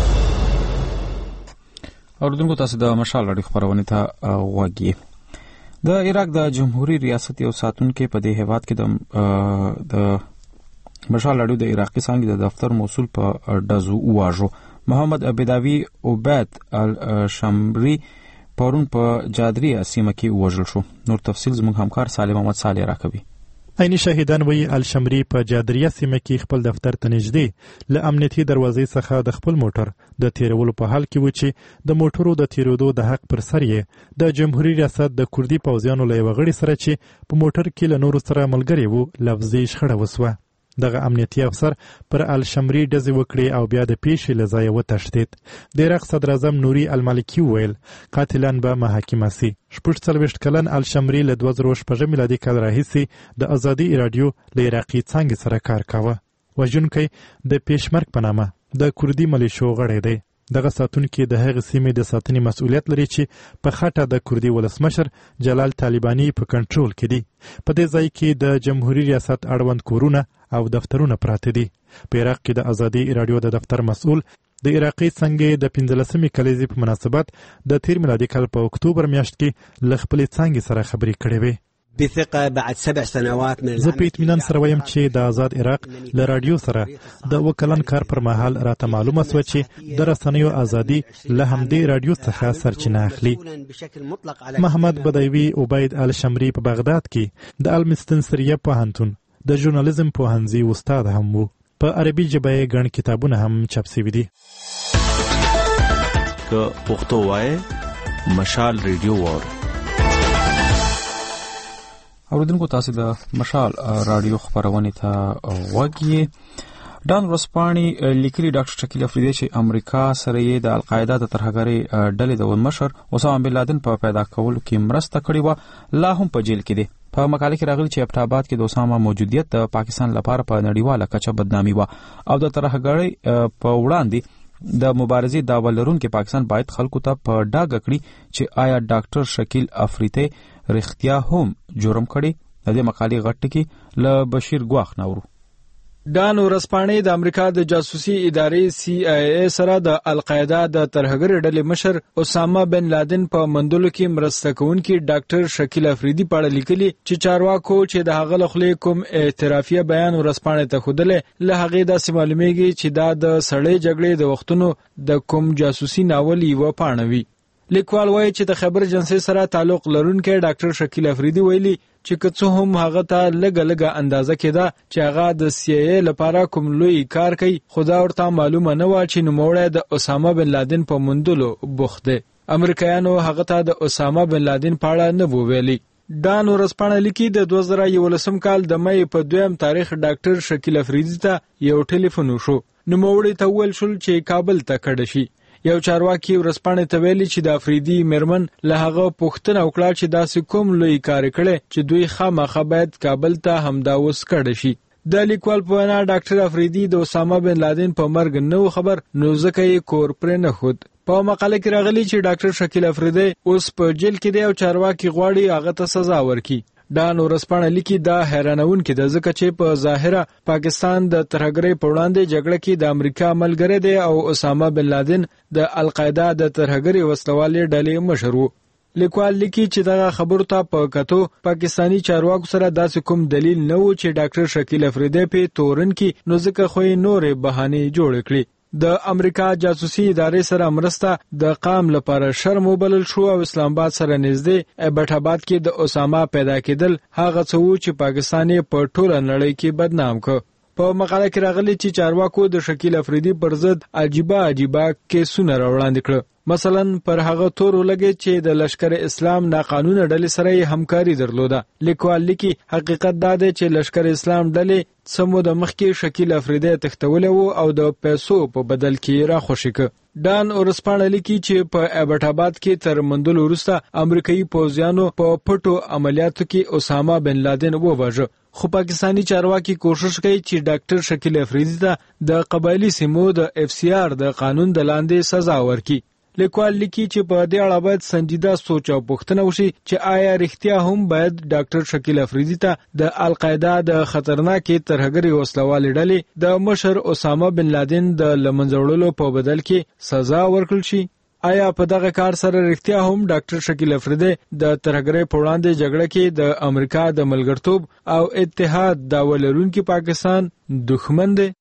اوردونکو تاسو د مشال اړیخ خبرونه ته وګورئ. د عراق د جمهوریت ریاست یو ساتونکو په دې هیواد کې د د مشال اړیو د عراقي څنګه د دفتر موصول په دزو واژو. محمد بداوی عبید الشمری پرون په جادریه سیمه کې وژل شو. نور تفصیل زموږ همکار سالم محمد صالح راکوي. عیني شهیدان وی الشمری په جادریه سیمه کې خپل دفتر ته نږدې له امنیتي دروازې څخه د خپل موټر د تیرولو په حال کې و چې د موټرو د تیرودو د حق پر سر یې د جمهوریت ریاست د کوردي پوځیانو له یو غړي سره چې په موټر کې له نورو سره ملګری وو لفظي شخړه وسوه. دغه امنیتي افسر پر الشمری ډزې وکړې او بیا د پیښې له ځایه وتښتېد. د عراق صدر اعظم نوري المالکي وویل قاتلان به محاکمه سي. شپږ څلوېښت کلن الشمری له دوه زره شپږم میلادي کال راهیسې د ازادي راډیو له عراقي څانګې سره کار کاوه. وژونکی د پیشمرګ په نامه د کوردي ملیشو غړی دی. دغه ساتونکي د هغې سیمې د ساتنې مسؤلیت لري چې په خټه د کوردي ولسمشر جلال طالباني په کنټرول کې دي. په دې ځای کې د جمهوریت ریاست اړوند کورونه او دفترونه پراته دي. په عراق کې د ازادي راډیو د دفتر مسؤل د عراقي څنګه د پنځلسمې کلیزې په مناسبت د تیر میلادي کال په اکتوبر میاشت کې ل خپل څنګه سره خبرې کړې وې. بثقه بعد سبع سنوات من زه په اطمینان سره وایم چې د آزاد عراق له رادیو سره د وکلن کار پر مهال راته معلومه سوه چې د رسنیو ازادي له همدې رادیو څخه سرچینه اخلي. محمد بدوي عبید الشمري په بغداد کې د المستنصریه پوهنتون د ژورنالیزم پوهنځي استاد هم وو. په عربي ژبه یې ګڼ کتابونه هم چاپ شوي دي. که پښتو وایې مشال ریډیو وور. اوریدونکو تاسو د مشال رادیو خبرونه ته وګورئ. ډان ورسپاني لیکلي ډاکټر شکیل افریدی چې امریکا سره یې د القاعده د ترهګرۍ ډلې د مشر اسامه بن لادن په پیدا کولو کې مرسته کړې و، لا هم په جیل کې دی. په مقاله کې راغلی چې ابټاباد کې د اسامه موجودیت د پاکستان لپاره په نړیواله کچه بدنامي و او د ترهګرۍ په وړاندې د مبارزې دعوه لرونکي پاکستان باید خلکو ته په ډاګه کړي چې آیا ډاکټر شکیل افریدی رښتیا هم جرم کړی. د دې مقالې غټ کې له بشیر ګواخ نورو. ډان ورسپاني د امریکا د جاسوسي ادارې سی آی ای سره د القاعده د ترهګر ډلې مشر اسامه بن لادن په مندلو کې مرسته کوونکي ډاکټر شکیل افریدی په اړه لیکلي چې چارواکو چې د هغه لخوا کوم اعترافیه بیان ورسپاني ته خوده له هغه د سیمالمیږي چې دا د سړې جګړې د وختونو د کوم جاسوسي ناول یو پاڼوي. لیکوال وایي چې د خبر جنسي سره تعلق لرونکي ډاکټر شکیل افریدی ویلي چې کڅو هم هغه ته لګ لګ اندازه کېده چې هغه د سی ای ای لپاره کوم لوی کار کوي، خدا ورته معلومه نه و چې نوموړی د اسامه بن لادن په موندلو بوخت دی. امریکایانو هغه ته د اسامه بن لادن په اړه نه وو ویلي. ډان ورسپانه لیکي د دوه زره یولسم کال د مې په دویم تاریخ ډاکټر شکیل افریدی ته یو ټلیفون وشو. نوموړی ته ویل شول چې کابل ته کډه شي. یو چارواکي ورسپانه ته ویلي چې د افریدی مرمن له هغه پوښتنه وکړه چې داسې کوم لوی کار کړي چې دوی خامخا باید کابل ته همدا اوس کډه شي. د لیکوال په وینا ډاکټر افریدی د اسامه بن لادن په مرګ نو خبر، نو ځکه یې کور پرې نه خود. په مقاله کې راغلی چې ډاکټر شکیل افریدی اوس په جیل کې دی او چارواکي غواړي هغه ته سزا ورکړي. ډان ورسپانه لیکي دا حیرانونکې ده ځکه چې په ظاهره پاکستان د ترهګرۍ په وړاندې جګړه کې د امریکا ملګری دی او اسامه بن لادن د القاعده د ترهګرۍ وسلوالې ډلې مشر و. لیکوال لیکي چې دغه خبرو ته په کتو پاکستانی چارواکو سره داسې کوم دلیل نه و چې ډاکټر شکیل افریدی په تورن کې نو ځکه خو یې نورې بهانې جوړ کړي. د امریکا جاسوسي ادارې سره مرسته د قام لپاره شرم وبلل شو او اسلام آباد سره نږدې ایبټ آباد کې د اسامه پیدا کېدل هغه څه و چې پاکستان په ټوله نړۍ کې بدنام کړ. په مقاله کې راغلی چې چارواکو د شکیل افریدی پر ضد عجیبه عجیبه کیسونه راوړاندې کړ. مثلا پر هغه تور ولګي چې د لشکر اسلام ناقانونه ډلې سره همکاري درلوده. لیکوال لیکي حقیقت دا دی چې لشکر اسلام ډلې سمو د مخکې شکیل افریدی تختولې وو او د پیسو په بدل کې را خوشی ک. ډان اورسپانه لیکي چې په ایبټ آباد کې تر مندل وروسته امریکایي پوځیانو په پټو عملیاتو کې اسامه بن لادن وواژه. خو پاکستانی چارواکي کوشش کوي چې ډاکټر شکیل افریدی ته د قبایلی سیمو د اف سی آر د قانون د لاندې سزا ورکړي. لیکوال لیکي چې په دې اړه باید سنجیده سوچ او پوښتنه وشي چې آیا رښتیا هم باید ډاکټر شکیل افریدی ته د القاعده د خطرناکې ترهګرۍ وسلوالې ډلې د مشر اسامه بن لادن د لمنځه وړلو په بدل کې سزا ورکړل شي. آیا په دغه کار سره رښتیا هم ډاکټر شکیل افریدی د ترهګرۍ په وړاندې جګړه کې د امریکا د ملګرتوب او اتحاد دعوه لرونکي پاکستان دښمن دی؟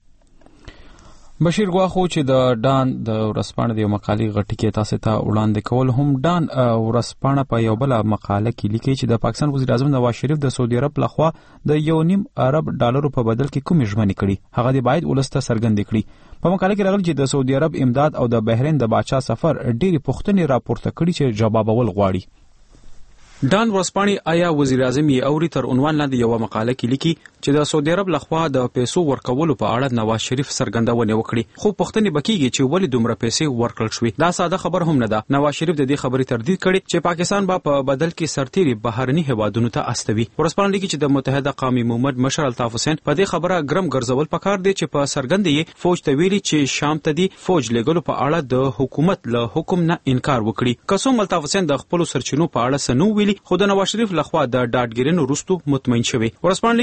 بشیر ګواخو چې د ډان د ورسپانه د مقالې غټی کې تاسو ته وړاندې کول هم ډان ورسپانه په یو بل مقاله کې لیکي چې د پاکستان وزیر اعظم نواز شریف د سعودي عرب لخوا د یو نیم ارب ډالرو په بدل کې کومې ژمنې کړي هغه دی باید ولسته څرګند کړي. په مقاله کې راغلی چې د سعودي عرب امداد او د بحرین د باچا سفر ډېری پوښتنې راپورته کړي چې جوابول غواړي. ډان ورسپاني آیا وزیر اعظم یې اوري تر عنوان لاندې یو مقاله کې لیکي چې د سعودي عرب لخوا د پیسو ورکولو په اړه نواز شریف څرګندونه وکړي، خو پوښتنې بکیږي چې ولې دومره پیسې ورکړل شوې. دا ساده خبر هم نه ده. نواز شریف د دې خبرې تردید کړي چې پاکستان به په بدل کې سرتیري بهرني هوادونو ته استوي. ورسپاني لیکي چې د متحده قومي مومد مشر الطاف حسین په دې خبره ګرم ګرځول پکار دی چې په سرګند یې فوج ته ویلي چې شام ته دی فوج لګولو په اړه د حکومت له حکم نه انکار وکړي. قسم الطاف حسین د خپل سرچینو په اړه سنو ویلي، خو د نواز شریف لخوا د ډاډګیرنو وروسته مطمئن شوی. ورسپانه لیکي چې سعودي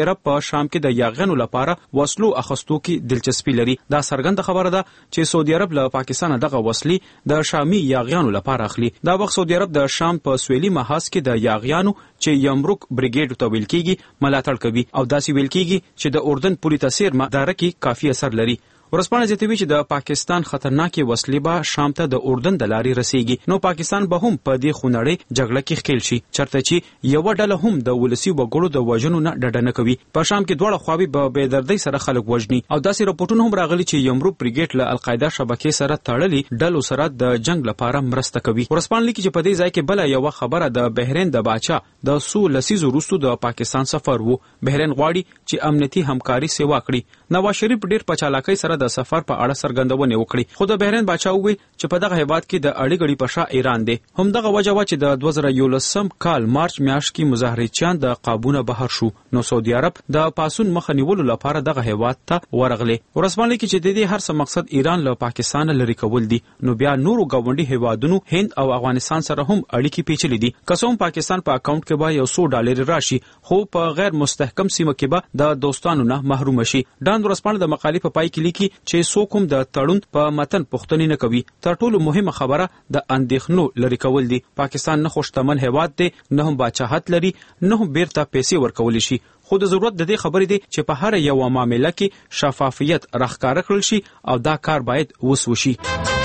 عرب په شام کې د یاغیانو لپاره وسلو اخستو کې دلچسپي لري. دا څرګنده خبره ده چې سعودي عرب له پاکستان دغه وسلې د شامي یاغیانو لپاره اخلي. دا وخت سعودي عرب د شام په سویلي محاذ کې د یاغیانو چې یمرک بریګیډ ته ویل کیږي ملاتړ کوي او داسې ویل کیږي چې د اردن پولی تاثیر مدار کې کافي اثر لري. ورسپانه زیاتوي چې د پاکستان خطرناکې وسلې به شام ته د اردن د لارې رسیږي، نو پاکستان به هم په دې خونړۍ جګړه کې ښکیل شي چرته چې یو ډله هم د ولسی وګړو د وژنو نه ډډه نه کوي. په شام کې دواړه خواوې به بې دردۍ سره خلک وژني او داسې راپورټونه هم راغلي چې یمرو بریګیډ له القاعده شبکې سره تړلي ډلو سره د جنگ لپاره مرسته کوي. ورسپانه لیکي چې په دې ځای کې بل یو خبره د بحرین د باچا د سو لسیزو وروسته د پاکستان سفر وو. بحرین غواړي چې امنیتي همکاري سیوا کړي. نواز شریف ډیر په چالاکۍ سره د سفر په اړه څرګندونه وکړي، خو د بحرین باچا وویل چې په دغه هیواد کې د اړې غړي په شا ایران دی. هم دغه وجه و چې د دوه زره یولسم کال مارچ میاشت کې مظاهرېچیان د قابونه بهر شو، نو سعودي عرب د پاسون مخه نیولو لپاره دغه هیواد ته ورغلی. ورسپانه کې چې د دې هر څه مقصد ایران له پاکستان لري کول دي، نو بیا نورو ګاونډي هیوادونو هند او افغانستان سره هم اړیکې پیچلې دي. قسم پاکستان په اکاونټ کې به یو څو ډالر راشي، خو په غیر مستحکم سیمه کې به د دوستانو نه محروم شي. ډان ورسپانه د مقالې په پای کې لیکي چې څوک هم د تړون په متن پوښتنې نه کوي. تر ټولو مهمه خبره د اندېښنو لري کول دي. پاکستان نه خوشتمن هیواد دی، نه هم باچاحت لري، نه هم بیرته پیسې ورکول شي. خو د ضرورت د دې خبرې دی چې په هر یو معاملې کې شفافیت راښکاره کړل شي او دا کار باید وس وشي.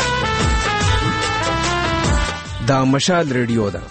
دا مشال ریډیو ده.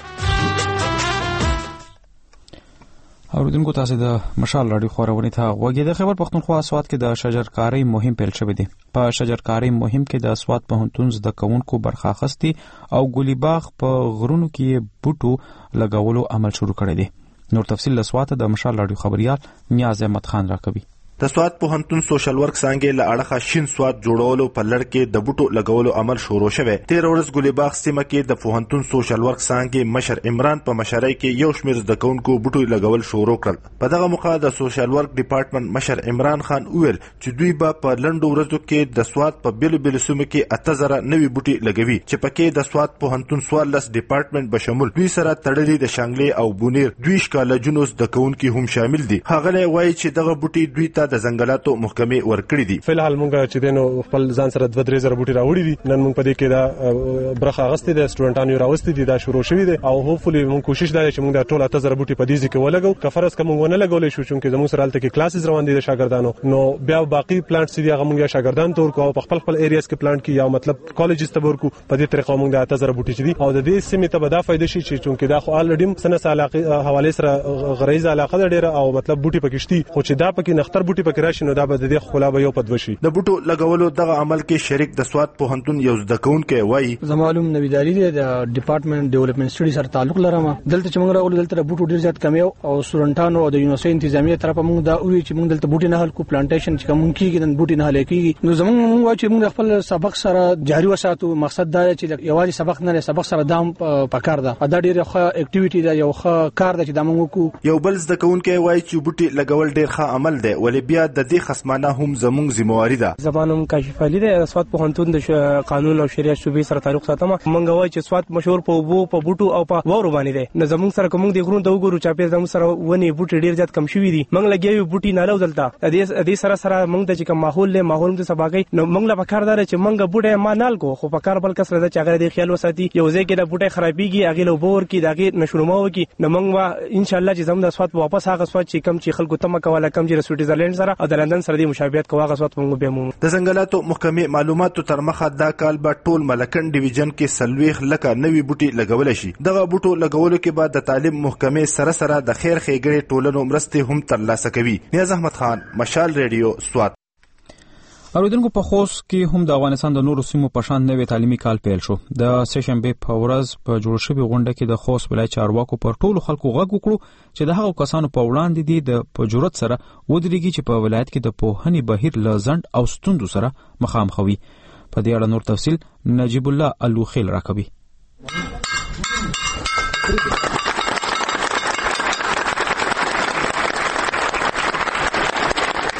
اوریدونکو تاسو د مشال رادیو خبرونه ته غوږی د خبر پښتونخوا اسوات کې د شجرکاری مهم پیل شوی دی. په شجرکاری مهم کې د اسوات پوهنتون زده کوونکو برخه اخیستي او ګلی باغ په غرونو کې بوټو لګولو عمل شروع کړی دی. نور تفصیل د اسوات د مشال رادیو خبريال نیاز احمد خان راکوي. د سوات پوهنتون سوشل ورک څانګې له اړخه شین سوات جوړولو په لړ کې د بوټو لګولو عمل شروع شوی. تیر ورځ ګلی باغ سیمه کې د پوهنتون سوشل ورک څانګې مشر عمران په مشرۍ کې یو شمېر زده کوونکو بوټو لګول شروع کړل. په دغه موقع د سوشل ورک ډپارټمنټ مشر عمران خان وویل چې دوی به په لنډو ورځو کې د سوات په بیلو بیلو سیمو کې اته زره نوي بوټي لګوي چې پکې د سوات پوهنتون څوارلس ډپارټمنټ به شامل دوی سره تړلي د شانګلې او بونیر دوی کالجونو زده کوونکي هم شامل دي. هغه وایي چې دغه بوټي دوی ته د ځنګلاتو محکمې ورکړي دي. فلحال مونږ چې دینو خپل ځان سره دوه درې زره بوټي راوړي دي. نن مونږ په دې کې دا برخه اغستې ده، سټوډنټانو راوستي دي، دا شروع شوی دی او هوپفلی مونږ کوشش دا چې مونږ د ټول اته زره بوټي په دې ځکه ولګو. کفرس کوم ونه لګولې شو چې زموږ سره الته کې کلاسز روان دي د شاګردانو، نو بیا باقي پلانټس دي هغه مونږ شاګردان تور کو او په خپل خپل ایریاز کې پلانټ کې یا مطلب کالجز ته ورکو. په دې طریقه مونږ د اته زره بوټي چې دي او د دې سیمې ته به دا فائدہ شي چې چونکه دا خو الریډي سنه علاقه حواله سره غریزه علاقه ده ډیره او مطلب بوټي پکشتي، خو چې دا پکې نختر بوټي پکې راشي نو دا به د دې خلا به د بوټو لګولو دغه عمل کې شریک د سوات پوهنتون یو زده کوونکی وایي زمالوم نوی دالی دی د ډپارټمنټ ډیولپمنٹ سټډي سره تعلق لرم. دلته چې موږ راغلو دلته بوټو ډیر زیات کمی او سټوډنټانو او د یونیورسيټي انتظامیه طرفه موږ دا وی چې موږ دلته بوټي نه هل کو پلانټیشن چې کوم کیږي نن بوټي نه هل کیږي. نو زموږ موږ چې موږ خپل سبق سره جاری وساتو. مقصد دا چې یوازې سبق نه سبق سره دام پکار ده. دا ډیر ښه اکټیویټي ده، یو ښه کار ده چې دا موږ کو. یو بل زده کوونکی وایي چې بوټي لګول ډیر ښه عمل دی، ولې بیا د دې خصمانه هم زموږ ذمہواری ده. زبانم کاشف علي د سوات پوهنتون د قانون او شریعت شوبې سره تعلق ساتم. مونږ وایي چې سوات مشهور په وبو په بوټو او په وورو باندې دی. نه زموږ سره کوم د غرونو د وګورو چا په زموږ سره ونی بوټي ډیر زیات کم شوي دي. مونږ لګیو بوټي نه لوزلتا د دې سره سره مونږ د چې کوم ماحول له ماحول د سباګي نو مونږ لا پکار دار چې مونږ بوټي مانال کو خو پکار بل کس راځي چې هغه د خیال وساتي یو ځای کې د بوټي خرابيږي هغه له بور کې دغه نشونمو کې نو مونږ ان شاء الله چې زموږ د سوات واپس هغه سوات چې کم چې خلکو تم کوله کم چې سویټزرلند سره او د لندن سره د مشابهت کوه هغه سوات مونږ به مو د ځنګلاتو محکمې معلوماتو تر مخه دا کال به ټول ملکن ډیویژن کې سلويخ لکه نوي بوټي لګول شي. دغه بوټو لګولو کې به د تعلیم محکمې سره سره د خیر ښېګړې ټولنو مرستې هم ترلاسه کوي. نیاز احمد خان، مشال ریډیو، سوات. اوریدونکو په خوست کې هم د افغانستان د نورو سیمو په شان نوې تعلیمي کال پیل شو. د سهشنبه په ورځ په جوړ شوې غونډه کې د خوست ولایت چارواکو پر ټولو خلکو غږ وکړو چې د هغو کسانو په وړاندې دي د په جرأت سره ودرېږي چې په ولایت کې د پوهنې بهیر له ځنډ او ستونزو سره مخامخ وي. په دې اړه نور تفصیل نجیب الله الوخیل راکوي. په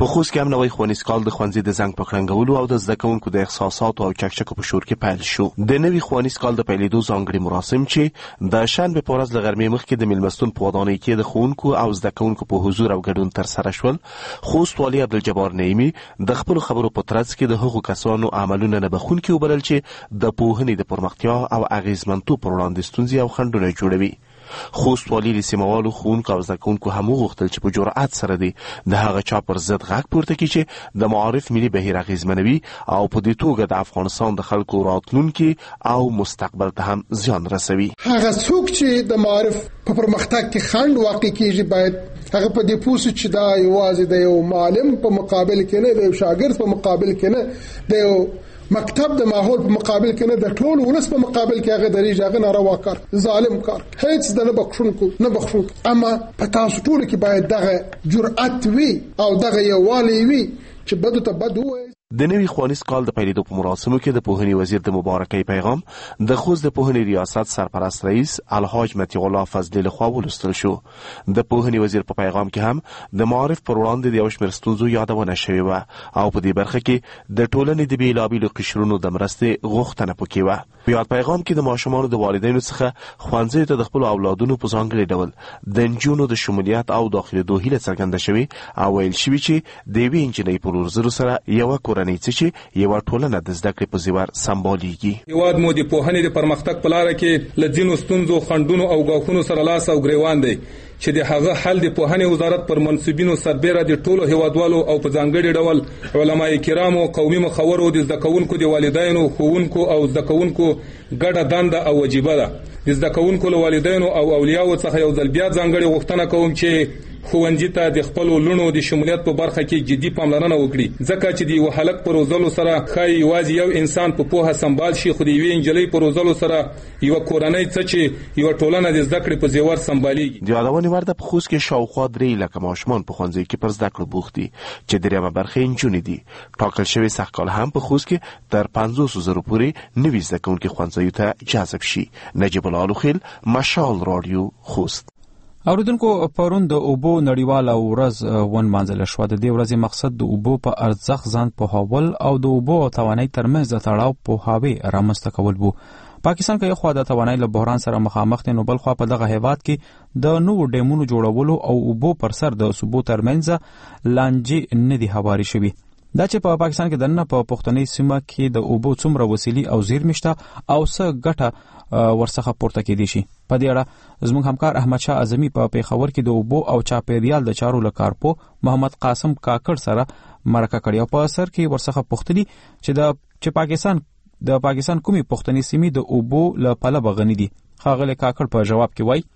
په خوست کې هم نوی ښوونیز کال د ښوونځي د زنګ په کړنګولو او د زده کوونکو د احساساتو او چکچکو په شور کې پیل شو. د نوي ښوونیز کال د پیلېدو ځانګړي مراسم چې د شنبې په ورځ له غرمې مخکې د میلمستون په ودانۍ کې د ښوونکو او زده کوونکو په حضور او ګډون ترسره شول. خوست والي عبدالجبار نعیمي د خپلو خبرو په ترڅ کې د هغو کسانو عملونه نه بخښونکي وبلل چې د پوهنې د پرمختیا او اغېزمنتوب پر وړاندې ستونزې او خنډونه جوړوي. خوست والي له سیمهوالو ښوونکو او زده کوونکو هم وغوښتل چې په جرأت سره دي د هغه چا پر ضد غږ پورته کړي چې د معارف ملي بهیر اغېزمنوي او په دې توګه د افغانستان د خلکو راتلونکي او مستقبل ته هم زیان رسوي. هغه څوک چې د معارف په پرمختګ کې خنډ واقع کیږي باید هغه په دې پوه شي چې دا یوازې د یو معلم په مقابل کې نه، د یو شاګرد په مقابل کې نه، د یو مکتب د ماحول په مقابل کې نه، د ټول ولس په مقابل کې هغه درېږي. هغه ناروا کار، ظالم کار، هیڅ د نه بخښونکو نه بخښونکو. اما په تاسو ټولو کې باید دغه جرأت وي او دغه یووالی وي چې بدو ته بد ووایي. د نوي ښوونیز کال د پیلېدو په مراسمو کې د پوهنې وزیر د مبارکۍ پیغام د خوست د پوهنې ریاست سرپرست رئیس الحاج مطیع الله فضلي لخوا ولوستل شو. د پوهنې وزیر په پیغام کې هم د معارف پر وړاندې د یو شمېر ستونزو یادونه شوې وه او په دې برخه کې د ټولنې د بېلابېلو قشرونو د مرستې غوښتنه پکې وه. په یاد پیغام کې د ماشومانو د والدینو څخه ښوونځیو ته د خپلو اولادونو په ځانګړي ډول د نجونو د شمولیت او داخلېدو هیله څرګنده شوې او ویل شوي چې د یوې نجلۍ په روزلو سره یوه کورنۍ څه چې یوه ټولنه د زده کړې په زیور سمبالیږي. هېواد مو د پوهنې د پرمختګ په لاره کې له ځینو ستونزو، خنډونو او ګواښونو سره لاس او ګریوان دی چې د هغه حل د پوهنې وزارت پر منصبینو سربیره د ټولو هیوادوالو او په ځانګړي ډول علماء کرامو، قومي مخورو، د زده کوونکو د والدینو، ښوونکو او زده کوونکو ګډه دنده او وجیبه ده. د زده کوونکو له والدینو او اولیاءو څخه یو ځل بیا ځانګړې غوښتنه کوم چې ښوونځي ته د خپلو لوڼو د شمولیت په برخه کې جدي پاملرنه وکړي، ځکه چې د یو هلک په روزلو سره ښایي یوازې یو انسان په پوهه سمبال شي، خو د یوې نجلۍ په روزلو سره یوه کورنۍ څه چې یوه ټولنه د زده کړې په زیور سمبالیږي. د یادونې وړ ده په خوست کې شاوخوا درې لکه ماشومان په ښوونځیو کې پر زده کړو بوخت دي چې درېیمه برخه یې نجونې دي. ټاکل شوی سږکال هم په خوست کې تر پنځوسو زرو پورې نوي زده کوونکي ښوونځیو ته جذب شي. نجیب الله لوخیل، مشال رادیو، خوست. اوریدونکو، پرون د اوبو نړیواله ورځ ونمانځل شوه. د دې ورځې مقصد د اوبو په ارزښت ځان پوهول او د اوبو او توانایي ترمنځ د تړاو پوهاوی رامنځته کول وو. پاکستان کې یو خوا د توانایي له بحران سره مخامخ دی، نو بل خوا په دغه هیواد کې د نوو ډیمونو جوړولو او اوبو پر سر د صوبو ترمنځ لانجې نه دي هواري شوي. دا چې په پاکستان کې دننه په پښتني سیمه کې د اوبو څومره وسیلې او زیرمې شته او څه ګټه ورڅخه پورته کېدی شي. په دې اړه زموږ همکار احمد شاه اعظمي په پیښور کې د اوبو او چاپیریال د چارو له کارپو محمد قاسم کاکړ سره مرکه کړې او په سر کې ورڅخه پوښتني چې د چې پاکستان د پاکستان کومي پښتني سیمې د اوبو له پلوه غني دي. ښاغلی کاکړ په جواب کې وایي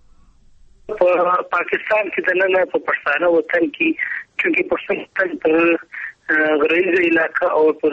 په پاکستان کې د نن په پښتانه وطن کې چې پښتون پر غریزه علاقه او پر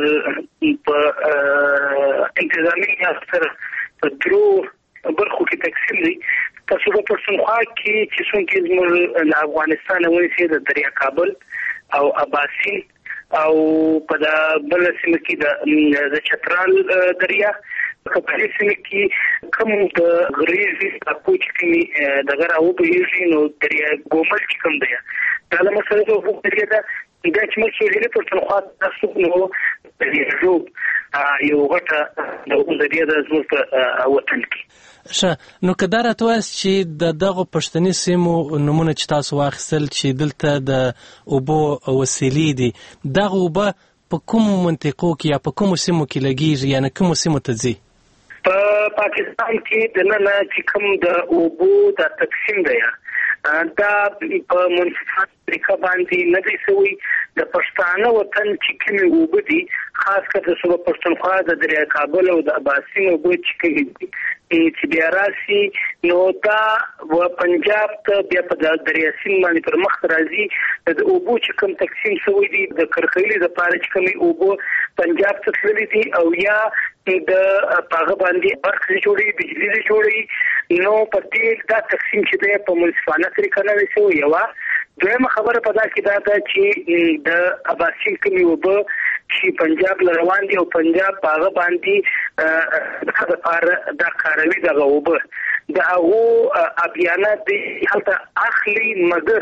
په انتظامی اثر په درو برخو کې تقسیم دي. تاسو په پښتونخوا کې چې څنګه زموږ له افغانستان ونیسي د دریا کابل او اباسین او په بل سیمه کې د چترال دریا په دې سیمه کې کوم د غریزي تاسو چې دغه راو په یوه نو دریا ګومل چې کوم دی دا له مسله په وګړي دا دا چې موږ چې په پښتونخوا تاسو نو د یو یو غټه د وزریا د زموږ په وطن کې ښه. نو که دا راته وایاست چې د دغو پښتني سیمو نومونه چې تاسو واخیستل چې دلته د اوبو وسیلې دي، دغه اوبه په کومو منطقو کې یا په کومو سیمو کې لګیږي، یعنې کومو سیمو ته ځي؟ په پاکستان کې د نن چې کوم د اوبو د تقسیم دی دا په منصفانه طریقه باندې نه دی سوی. د پښتانه وطن چې کومې اوبه دي خاص کر د صوبه پښتونخوا د دریا کابل او د اباسین اوبه چې کومې دي چې بیا راسي نو دا و پنجاب ته بیا په دریا سین باندې پر مخ راځي. د اوبو چې کوم تقسیم سوی دي د کرخیلي د پاره چې کومې اوبه پنجاب ته تللي دي او یا د پاغه باندې برق جوړي، بجلی جوړي، نو په دې دا تقسیم چې دی په منصفانه طریقه نه وي سوی. یوه دویمه خبره په دا کې دا ده چې د اباسین کومې اوبه چې پنجاب له روان دي او پنجاب پاغه باندې د لپاره دا کاروي دغه اوبه د هغو ابیانه د هلته اخلي، مګر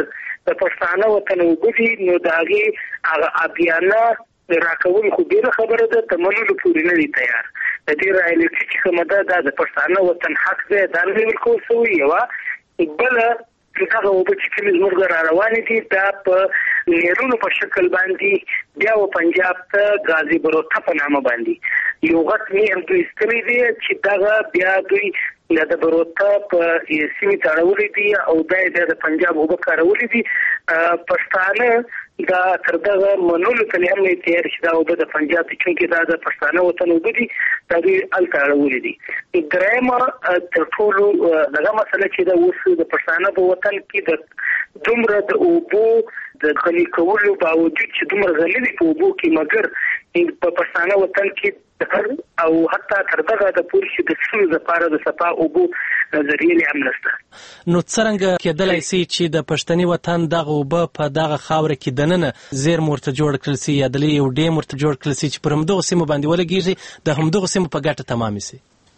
د پښتانه وطن وګړي نو داغي هغه ابيانه راکول خو ډیره خبره ده تمنلو پورې نه دي تیار د دې رایلټي چې کومه ده د پښتانه وطن حق دی دا نه ورکول شوی یو بل هغه وبې چې کوم زموږ را روان دي دا په نیرونو په شکل باندې بیا و پنجاب ته غازی بروتا په نامه باندې یو غټ نیر دوی ستري دي چې دا بیا دوی د بروتا په سیمه تاړولې دي او د پنجاب وبې کارولې دي پښتانه دا تر دغه منولو ته هم نه تیار شي دا وبې د پنجاب چې دا د پښتانه وطن وبې دا دوی ال تاړولې دي درېما تر ټولو دغه مسله چې دا اوس د پښتانه په وطن کې د دومره د اوبو د غني کولو باوجود چې دومره غلي په اوبو کې مګر په پښتانه وطن کې او حتی تر دغه د پولیسو د څو لپاره د صفا اوبو ذریعہ هم نشته نو څنګه کېدلای شي چې د پښتني وطن دغه اوبه په دغه خاور کې دننه زیر مرته جوړ کړل شي یا د یو ډیم مرته جوړ کړل شي چې پر همدغه سیمه باندې ولګیږي د همدغه سیمه په ګټه تمام شي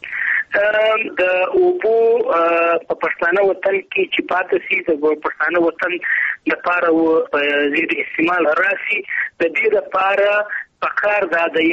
د اوبو په پښتانه وطن کې چې پاتې شي د پښتانه وطن لپاره زیر استعمال راسي د دې لپاره پکار دا دی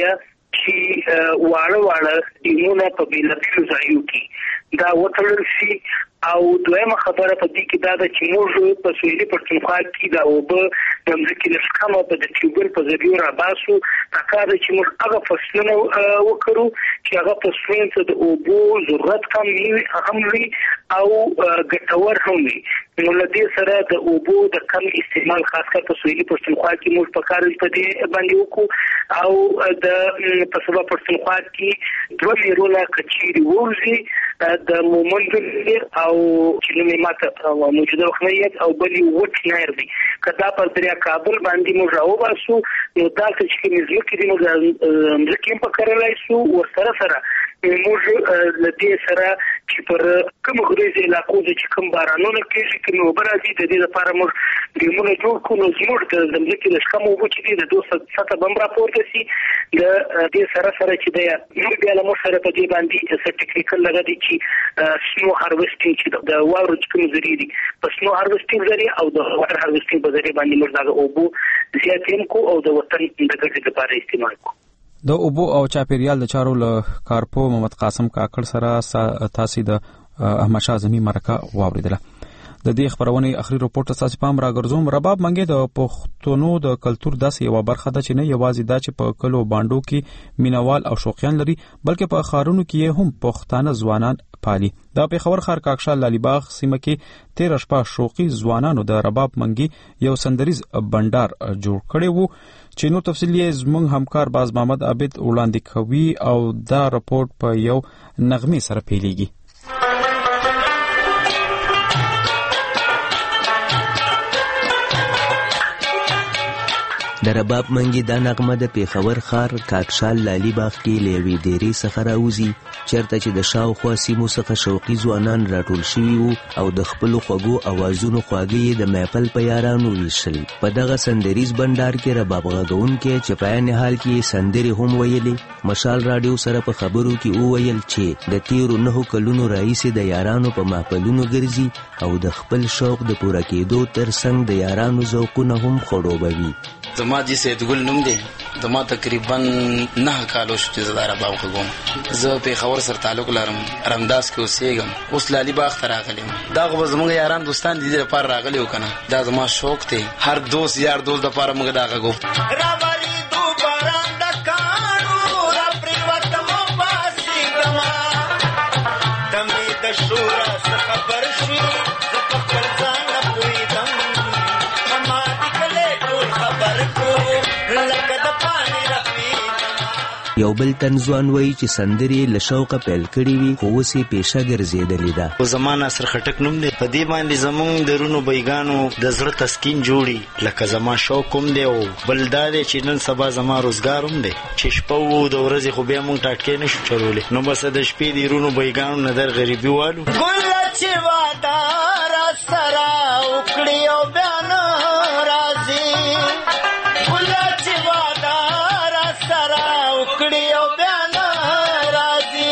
چې واړه واړه دیمونه په بیلابیلو ځایو کې دا وتړل شي او دویمه خبره په دې کې دا ده چې موږ په سویلي پښتونخوا کې دا اوبه د ځمکې له څخه په د ټیوبل په ذریعه را باسو تکا ده چې موږ هغه فصلونه وکړو چې هغه فصلونه ته د اوبو ضرورت کم وي هم وي او ګټور هم وي نو له دې سره د اوبو د کم استعمال خاص کر په سویلي پښتونخوا کې موږ په کار په دې باندې وکړو او د په سبا پښتونخوا کې دوه میرونه کچيري ورزي د مومند او چې نو ماته موجوده وخت او بلی وټ نه دی کدا پر دریا کابل باندې موږ راو باسو نو دا چې کوم ځکه دي موږ ځکه په کارلای شو ور سره سره موږ لدې سره چې پر کوم غریزه علاقو چې کوم بارانونه کېږي کوم وبرازي د دې لپاره موږ دیمونه جوړ کړو زموږ د ځمکې د شکمو وو چې د دوه سطح بمبرا پورته سي د دې سره سره چې د نو بیا له مو سره په دې باندې څه ټیکنیکل لګا دي چې سنو هارویسټینګ چې د واورو کوم ذریعہ دي په سنو هارویسټینګ ذریعہ او د واټر هارویسټینګ په ذریعہ باندې موږ دا اوبو زیاتیم کو او د وطن د ګټې لپاره استعمال کو د اوبو او چاپیریال د چارو له کارپو محمد قاسم کاکړ سره تاسو د احمد شاه زمي مرکه واوریدله د دې خبرونه اخري رپورت تاسو پام راګرځوم رباب منګي د پښتونو د کلچر داسې یو برخه ده چې نه یوازې دا چې په کلو باندو کې مینوال او شوقیان لري بلکې په خارونو کې هم پښتانه ځوانان پالي دا په خبر خار کاکشال لالیباغ سیمه کې تیر شپه شوقي ځوانانو د رباب منګي یو سندریز بندر جوړ کړي وو چې نو تفصیلی زمونږ همکار باز محمد عابد وړاندې کوي او دا رپورت په یو نغمه سره پیلېږي د رباب منګي دا نغمه د پیښور ښار کاکشال لالیباغ کې لیوي ډيري څخه راوځي چرته چې د شاوخوا سیمو څخه شوقي ځوانان راټول شوي وو او د خپل خوږو اوازونو خواږه د محفل په یارانو ویشل په دغه سندریز بندر کې رباب غږونکي چې په نه حال کې سندري هم ویلي مشال رادیو سره په خبرو کې وویل چې د تیرو نه کلونو رئیس د یارانو په محفلونو ګرځي او د خپل شوق د پوره کېدو ترڅنګ د یارانو ذوقونه هم خړوبوي زما جی سید ګل نوم دی زما تقریبا نه کالو شو چې زه رباب غږوم زه په خبر سره تعلق لرم رمداس کې اوسېږم اوس لالي باغ ته راغلم دا غو زموږ یاران دوستان دي لپاره راغلي وکنه دا زما شوق دی هر دوست یار دوست لپاره موږ دا غږو راوالي دو باران د کانو را پریوت مو باسي کما تمې د شورا څخه خبر شي زه په خپل ځان نه پوهېدم ما دې کله ټول خبر کو لکه د پانی رفیق یو بل تنځوان وایي چې سندري له شوقه پیل کړي وي خو اوس یې پیشه ګرځېدلې ده خو زما ناصر خټک نوم دی په دې باندې زمونږ درونو بیګانو د زړه تسکین جوړي لکه زما شوق هم دی او بل دا دی چې نن سبا زما روزګار هم دی چې شپه وو د ورځې خو بیا مونږ ټاټکې نشو چلولی نو بس د شپې د درونو بیګانو نه در غریبي والو ګله چې واده را سره وکړي او بیا نه راځي ګله چې واده را سره وکړي او بیا نه راځي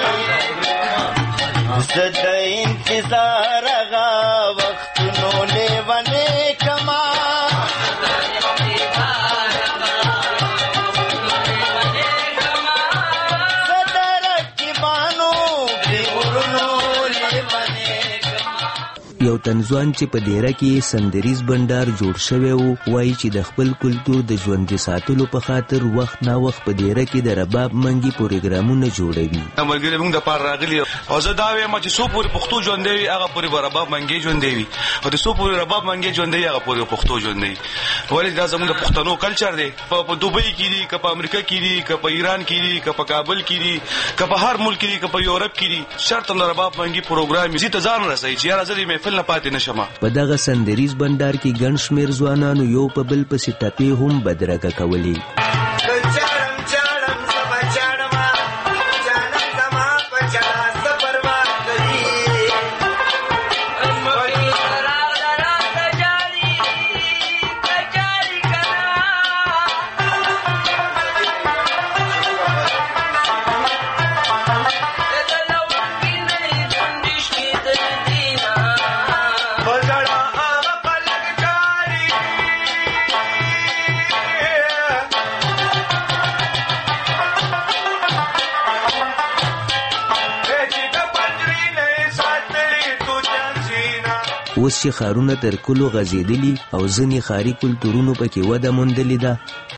زه د انتظار هغه وختونو یو تنځوان چې په دیره کې سندریز بندر جوړ شوی وو وایي چې د خپل کلتور د ژوندي ساتلو په خاطر وخت نا وخت په دیره کې د رباب منګي پروګرامونه جوړوي. ملګری موږ د پار راغلي او زه دا وایم چې څو پورې پښتو ژوندې وي هغه پورې رباب منګي ژوندې وي او د څو پورې رباب منګي ژوندې وي هغه پورې پښتو ژوندې وي. ولې دا زموږ د پښتنو کلچر دی. په دوبۍ کې دي که په امریکا کې دي که په ایران کې دي که په کابل کې دي که په هر ملک کې دي که په یورپ کې دي شرط د رباب منګي پروګرام زی ته ځان رسوي چې یاره زه دې محفل نه پاتې نشم. په دغه سندریز بندر کې ګڼ شمېر ځوانانو یو په بل پسې ټپې هم بدرګه کولې. اوس چې ښارونه تر کلو غځېدلي او ځینې ښاري کلتورونو پکې وده موندلې ده